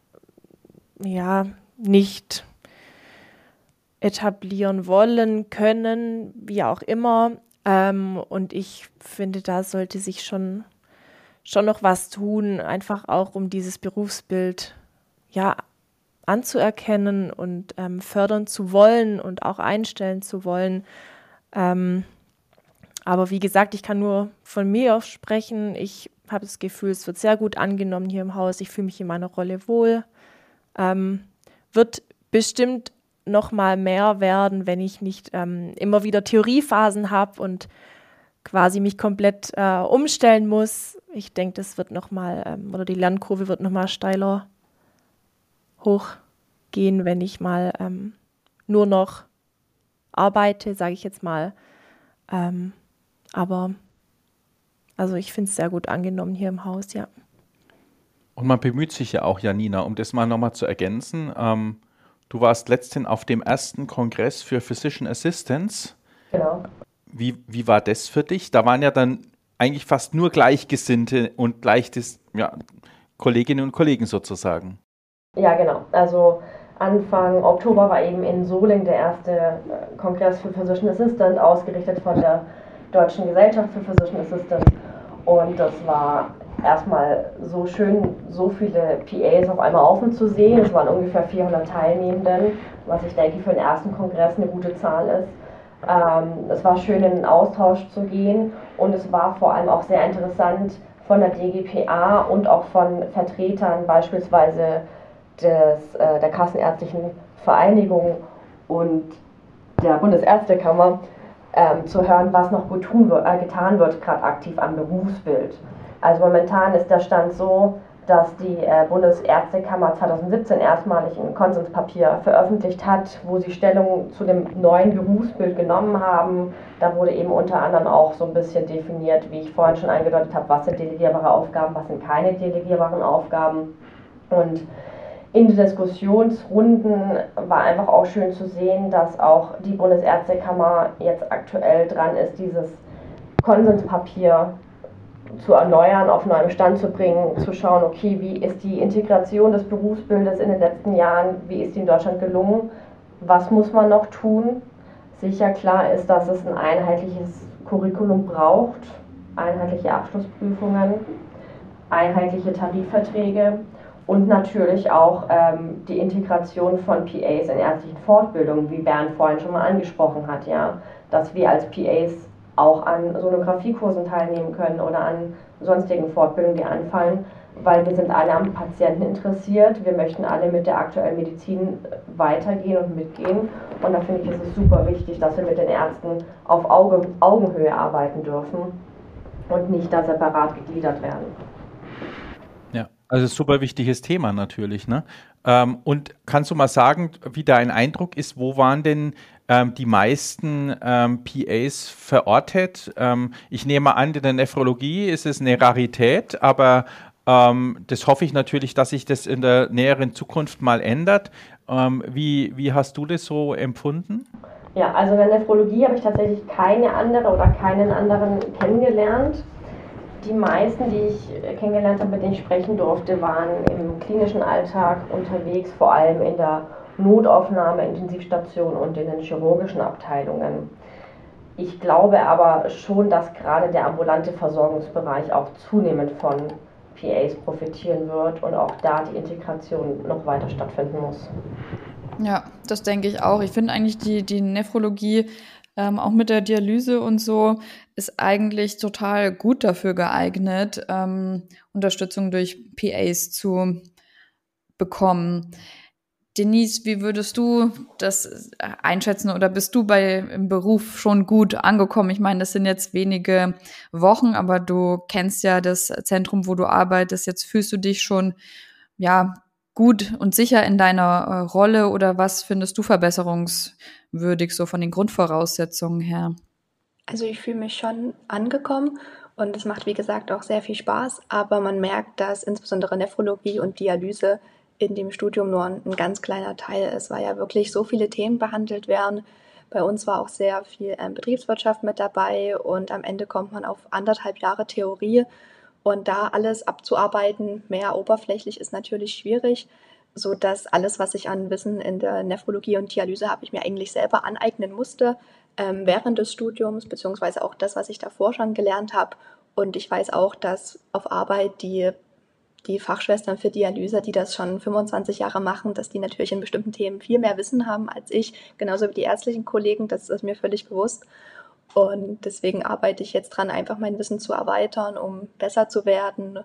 nicht etablieren wollen, können, wie auch immer. Und ich finde, da sollte sich schon noch was tun, einfach auch um dieses Berufsbild anzuerkennen und fördern zu wollen und auch einstellen zu wollen. Aber wie gesagt, ich kann nur von mir aus sprechen. Ich habe das Gefühl, es wird sehr gut angenommen hier im Haus. Ich fühle mich in meiner Rolle wohl. Wird bestimmt noch mal mehr werden, wenn ich nicht immer wieder Theoriephasen habe und quasi mich komplett umstellen muss. Ich denke, das wird noch mal, oder die Lernkurve wird noch mal steiler hochgehen, wenn ich mal nur noch arbeite, sage ich jetzt mal. Aber also ich finde es sehr gut angenommen hier im Haus, ja. Und man bemüht sich ja auch, Janina, um das mal nochmal zu ergänzen. Du warst letztens auf dem ersten Kongress für Physician Assistants. Genau. Wie war das für dich? Da waren ja dann eigentlich fast nur Gleichgesinnte und Kolleginnen und Kollegen sozusagen. Ja, genau. Also Anfang Oktober war eben in Solingen der erste Kongress für Physician Assistant, ausgerichtet von der Deutschen Gesellschaft für Physician Assistants. Und das war erstmal so schön, so viele PAs auf einmal offen zu sehen. Es waren ungefähr 400 Teilnehmenden, was ich denke für den ersten Kongress eine gute Zahl ist. Es war schön, in den Austausch zu gehen und es war vor allem auch sehr interessant von der DGPA und auch von Vertretern beispielsweise der Kassenärztlichen Vereinigung und der Bundesärztekammer zu hören, was noch getan wird, gerade aktiv am Berufsbild. Also momentan ist der Stand so, dass die Bundesärztekammer 2017 erstmalig ein Konsenspapier veröffentlicht hat, wo sie Stellung zu dem neuen Berufsbild genommen haben. Da wurde eben unter anderem auch so ein bisschen definiert, wie ich vorhin schon angedeutet habe, was sind delegierbare Aufgaben, was sind keine delegierbaren Aufgaben. Und in den Diskussionsrunden war einfach auch schön zu sehen, dass auch die Bundesärztekammer jetzt aktuell dran ist, dieses Konsenspapier zu erneuern, auf neuem Stand zu bringen, zu schauen, okay, wie ist die Integration des Berufsbildes in den letzten Jahren, wie ist die in Deutschland gelungen, was muss man noch tun. Sicher klar ist, dass es ein einheitliches Curriculum braucht, einheitliche Abschlussprüfungen, einheitliche Tarifverträge und natürlich auch die Integration von PAs in ärztlichen Fortbildungen, wie Bernd vorhin schon mal angesprochen hat, ja, dass wir als PAs auch an Sonographiekursen teilnehmen können oder an sonstigen Fortbildungen, die anfallen, weil wir sind alle am Patienten interessiert, wir möchten alle mit der aktuellen Medizin weitergehen und mitgehen und da finde ich, ist es super wichtig, dass wir mit den Ärzten auf Augenhöhe arbeiten dürfen und nicht da separat gegliedert werden. Ja, also super wichtiges Thema natürlich, ne? Und kannst du mal sagen, wie dein Eindruck ist, wo waren denn die meisten PAs verortet? Ich nehme an, in der Nephrologie ist es eine Rarität, aber das hoffe ich natürlich, dass sich das in der näheren Zukunft mal ändert. Wie hast du das so empfunden? Ja, also in der Nephrologie habe ich tatsächlich keine andere oder keinen anderen kennengelernt. Die meisten, die ich kennengelernt habe, mit denen ich sprechen durfte, waren im klinischen Alltag unterwegs, vor allem in der Notaufnahme, Intensivstation und in den chirurgischen Abteilungen. Ich glaube aber schon, dass gerade der ambulante Versorgungsbereich auch zunehmend von PAs profitieren wird und auch da die Integration noch weiter stattfinden muss. Ja, das denke ich auch. Ich finde eigentlich die Nephrologie, auch mit der Dialyse und so, ist eigentlich total gut dafür geeignet, Unterstützung durch PAs zu bekommen. Denise, wie würdest du das einschätzen oder bist du im Beruf schon gut angekommen? Ich meine, das sind jetzt wenige Wochen, aber du kennst ja das Zentrum, wo du arbeitest. Jetzt fühlst du dich schon, ja, gut und sicher in deiner Rolle oder was findest du verbesserungswürdig so von den Grundvoraussetzungen her? Also ich fühle mich schon angekommen und es macht, wie gesagt, auch sehr viel Spaß, aber man merkt, dass insbesondere Nephrologie und Dialyse in dem Studium nur ein ganz kleiner Teil ist, weil ja wirklich so viele Themen behandelt werden. Bei uns war auch sehr viel Betriebswirtschaft mit dabei und am Ende kommt man auf 1,5 Jahre Theorie und da alles abzuarbeiten, mehr oberflächlich, ist natürlich schwierig, so dass alles, was ich an Wissen in der Nephrologie und Dialyse habe, ich mir eigentlich selber aneignen musste während des Studiums, beziehungsweise auch das, was ich davor schon gelernt habe. Und ich weiß auch, dass auf Arbeit die Fachschwestern für Dialyse, die das schon 25 Jahre machen, dass die natürlich in bestimmten Themen viel mehr Wissen haben als ich, genauso wie die ärztlichen Kollegen, das ist mir völlig bewusst. Und deswegen arbeite ich jetzt dran, einfach mein Wissen zu erweitern, um besser zu werden.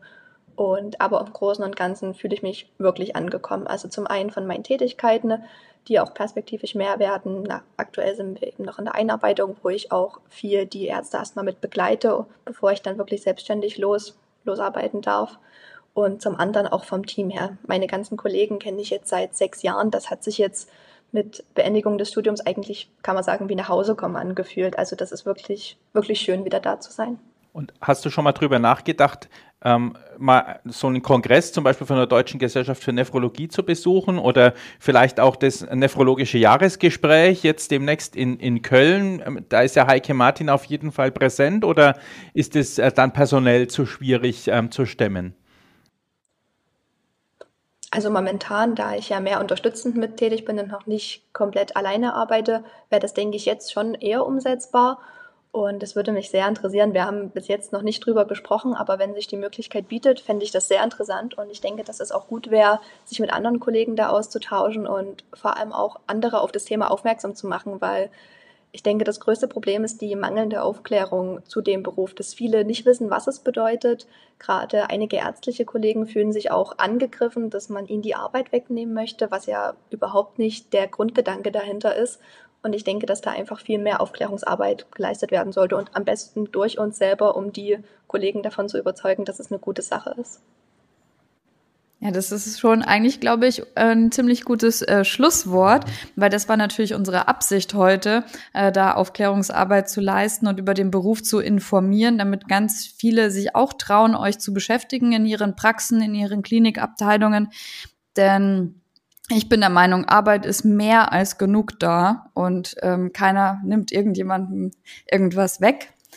Aber im Großen und Ganzen fühle ich mich wirklich angekommen. Also zum einen von meinen Tätigkeiten, die auch perspektivisch mehr werden. Aktuell sind wir eben noch in der Einarbeitung, wo ich auch viel die Ärzte erstmal mit begleite, bevor ich dann wirklich selbstständig losarbeiten darf. Und zum anderen auch vom Team her. Meine ganzen Kollegen kenne ich jetzt seit 6 Jahren. Das hat sich jetzt mit Beendigung des Studiums eigentlich, kann man sagen, wie nach Hause kommen angefühlt. Also das ist wirklich, wirklich schön, wieder da zu sein. Und hast du schon mal drüber nachgedacht, mal so einen Kongress zum Beispiel von der Deutschen Gesellschaft für Nephrologie zu besuchen oder vielleicht auch das nephrologische Jahresgespräch jetzt demnächst in Köln? Da ist ja Heike Martin auf jeden Fall präsent oder ist es dann personell zu schwierig zu stemmen? Also momentan, da ich ja mehr unterstützend mit tätig bin und noch nicht komplett alleine arbeite, wäre das, denke ich, jetzt schon eher umsetzbar. Und es würde mich sehr interessieren. Wir haben bis jetzt noch nicht drüber gesprochen, aber wenn sich die Möglichkeit bietet, fände ich das sehr interessant. Und ich denke, dass es auch gut wäre, sich mit anderen Kollegen da auszutauschen und vor allem auch andere auf das Thema aufmerksam zu machen, weil ich denke, das größte Problem ist die mangelnde Aufklärung zu dem Beruf, dass viele nicht wissen, was es bedeutet. Gerade einige ärztliche Kollegen fühlen sich auch angegriffen, dass man ihnen die Arbeit wegnehmen möchte, was ja überhaupt nicht der Grundgedanke dahinter ist. Und ich denke, dass da einfach viel mehr Aufklärungsarbeit geleistet werden sollte und am besten durch uns selber, um die Kollegen davon zu überzeugen, dass es eine gute Sache ist. Ja, das ist schon eigentlich, glaube ich, ein ziemlich gutes Schlusswort, weil das war natürlich unsere Absicht heute, da Aufklärungsarbeit zu leisten und über den Beruf zu informieren, damit ganz viele sich auch trauen, euch zu beschäftigen in ihren Praxen, in ihren Klinikabteilungen. Denn ich bin der Meinung, Arbeit ist mehr als genug da und keiner nimmt irgendjemandem irgendwas weg.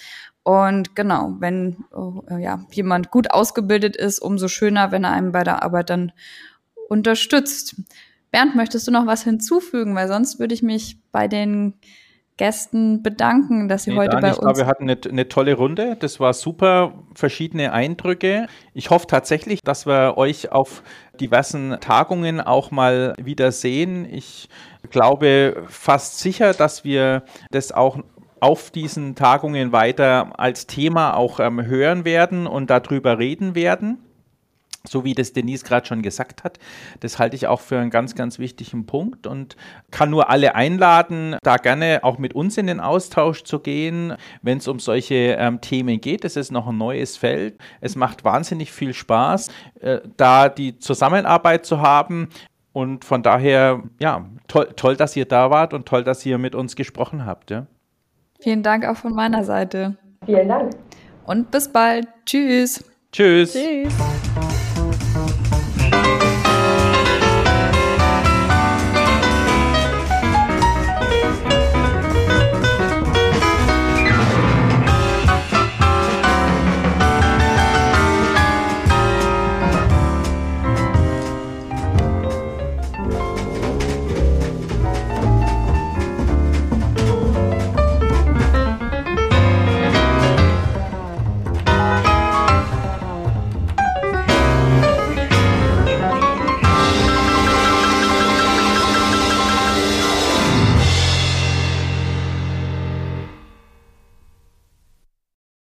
Und genau, wenn jemand gut ausgebildet ist, umso schöner, wenn er einem bei der Arbeit dann unterstützt. Bernd, möchtest du noch was hinzufügen? Weil sonst würde ich mich bei den Gästen bedanken, dass sie heute bei uns... Ich glaube, wir hatten eine tolle Runde. Das war super, verschiedene Eindrücke. Ich hoffe tatsächlich, dass wir euch auf diversen Tagungen auch mal wieder sehen. Ich glaube fast sicher, dass wir das auch auf diesen Tagungen weiter als Thema auch hören werden und darüber reden werden. So wie das Denise gerade schon gesagt hat, das halte ich auch für einen ganz, ganz wichtigen Punkt und kann nur alle einladen, da gerne auch mit uns in den Austausch zu gehen, wenn es um solche Themen geht. Es ist noch ein neues Feld. Es macht wahnsinnig viel Spaß, da die Zusammenarbeit zu haben. Und von daher, ja, toll, dass ihr da wart und toll, dass ihr mit uns gesprochen habt. Ja. Vielen Dank auch von meiner Seite. Vielen Dank. Und bis bald. Tschüss. Tschüss. Tschüss.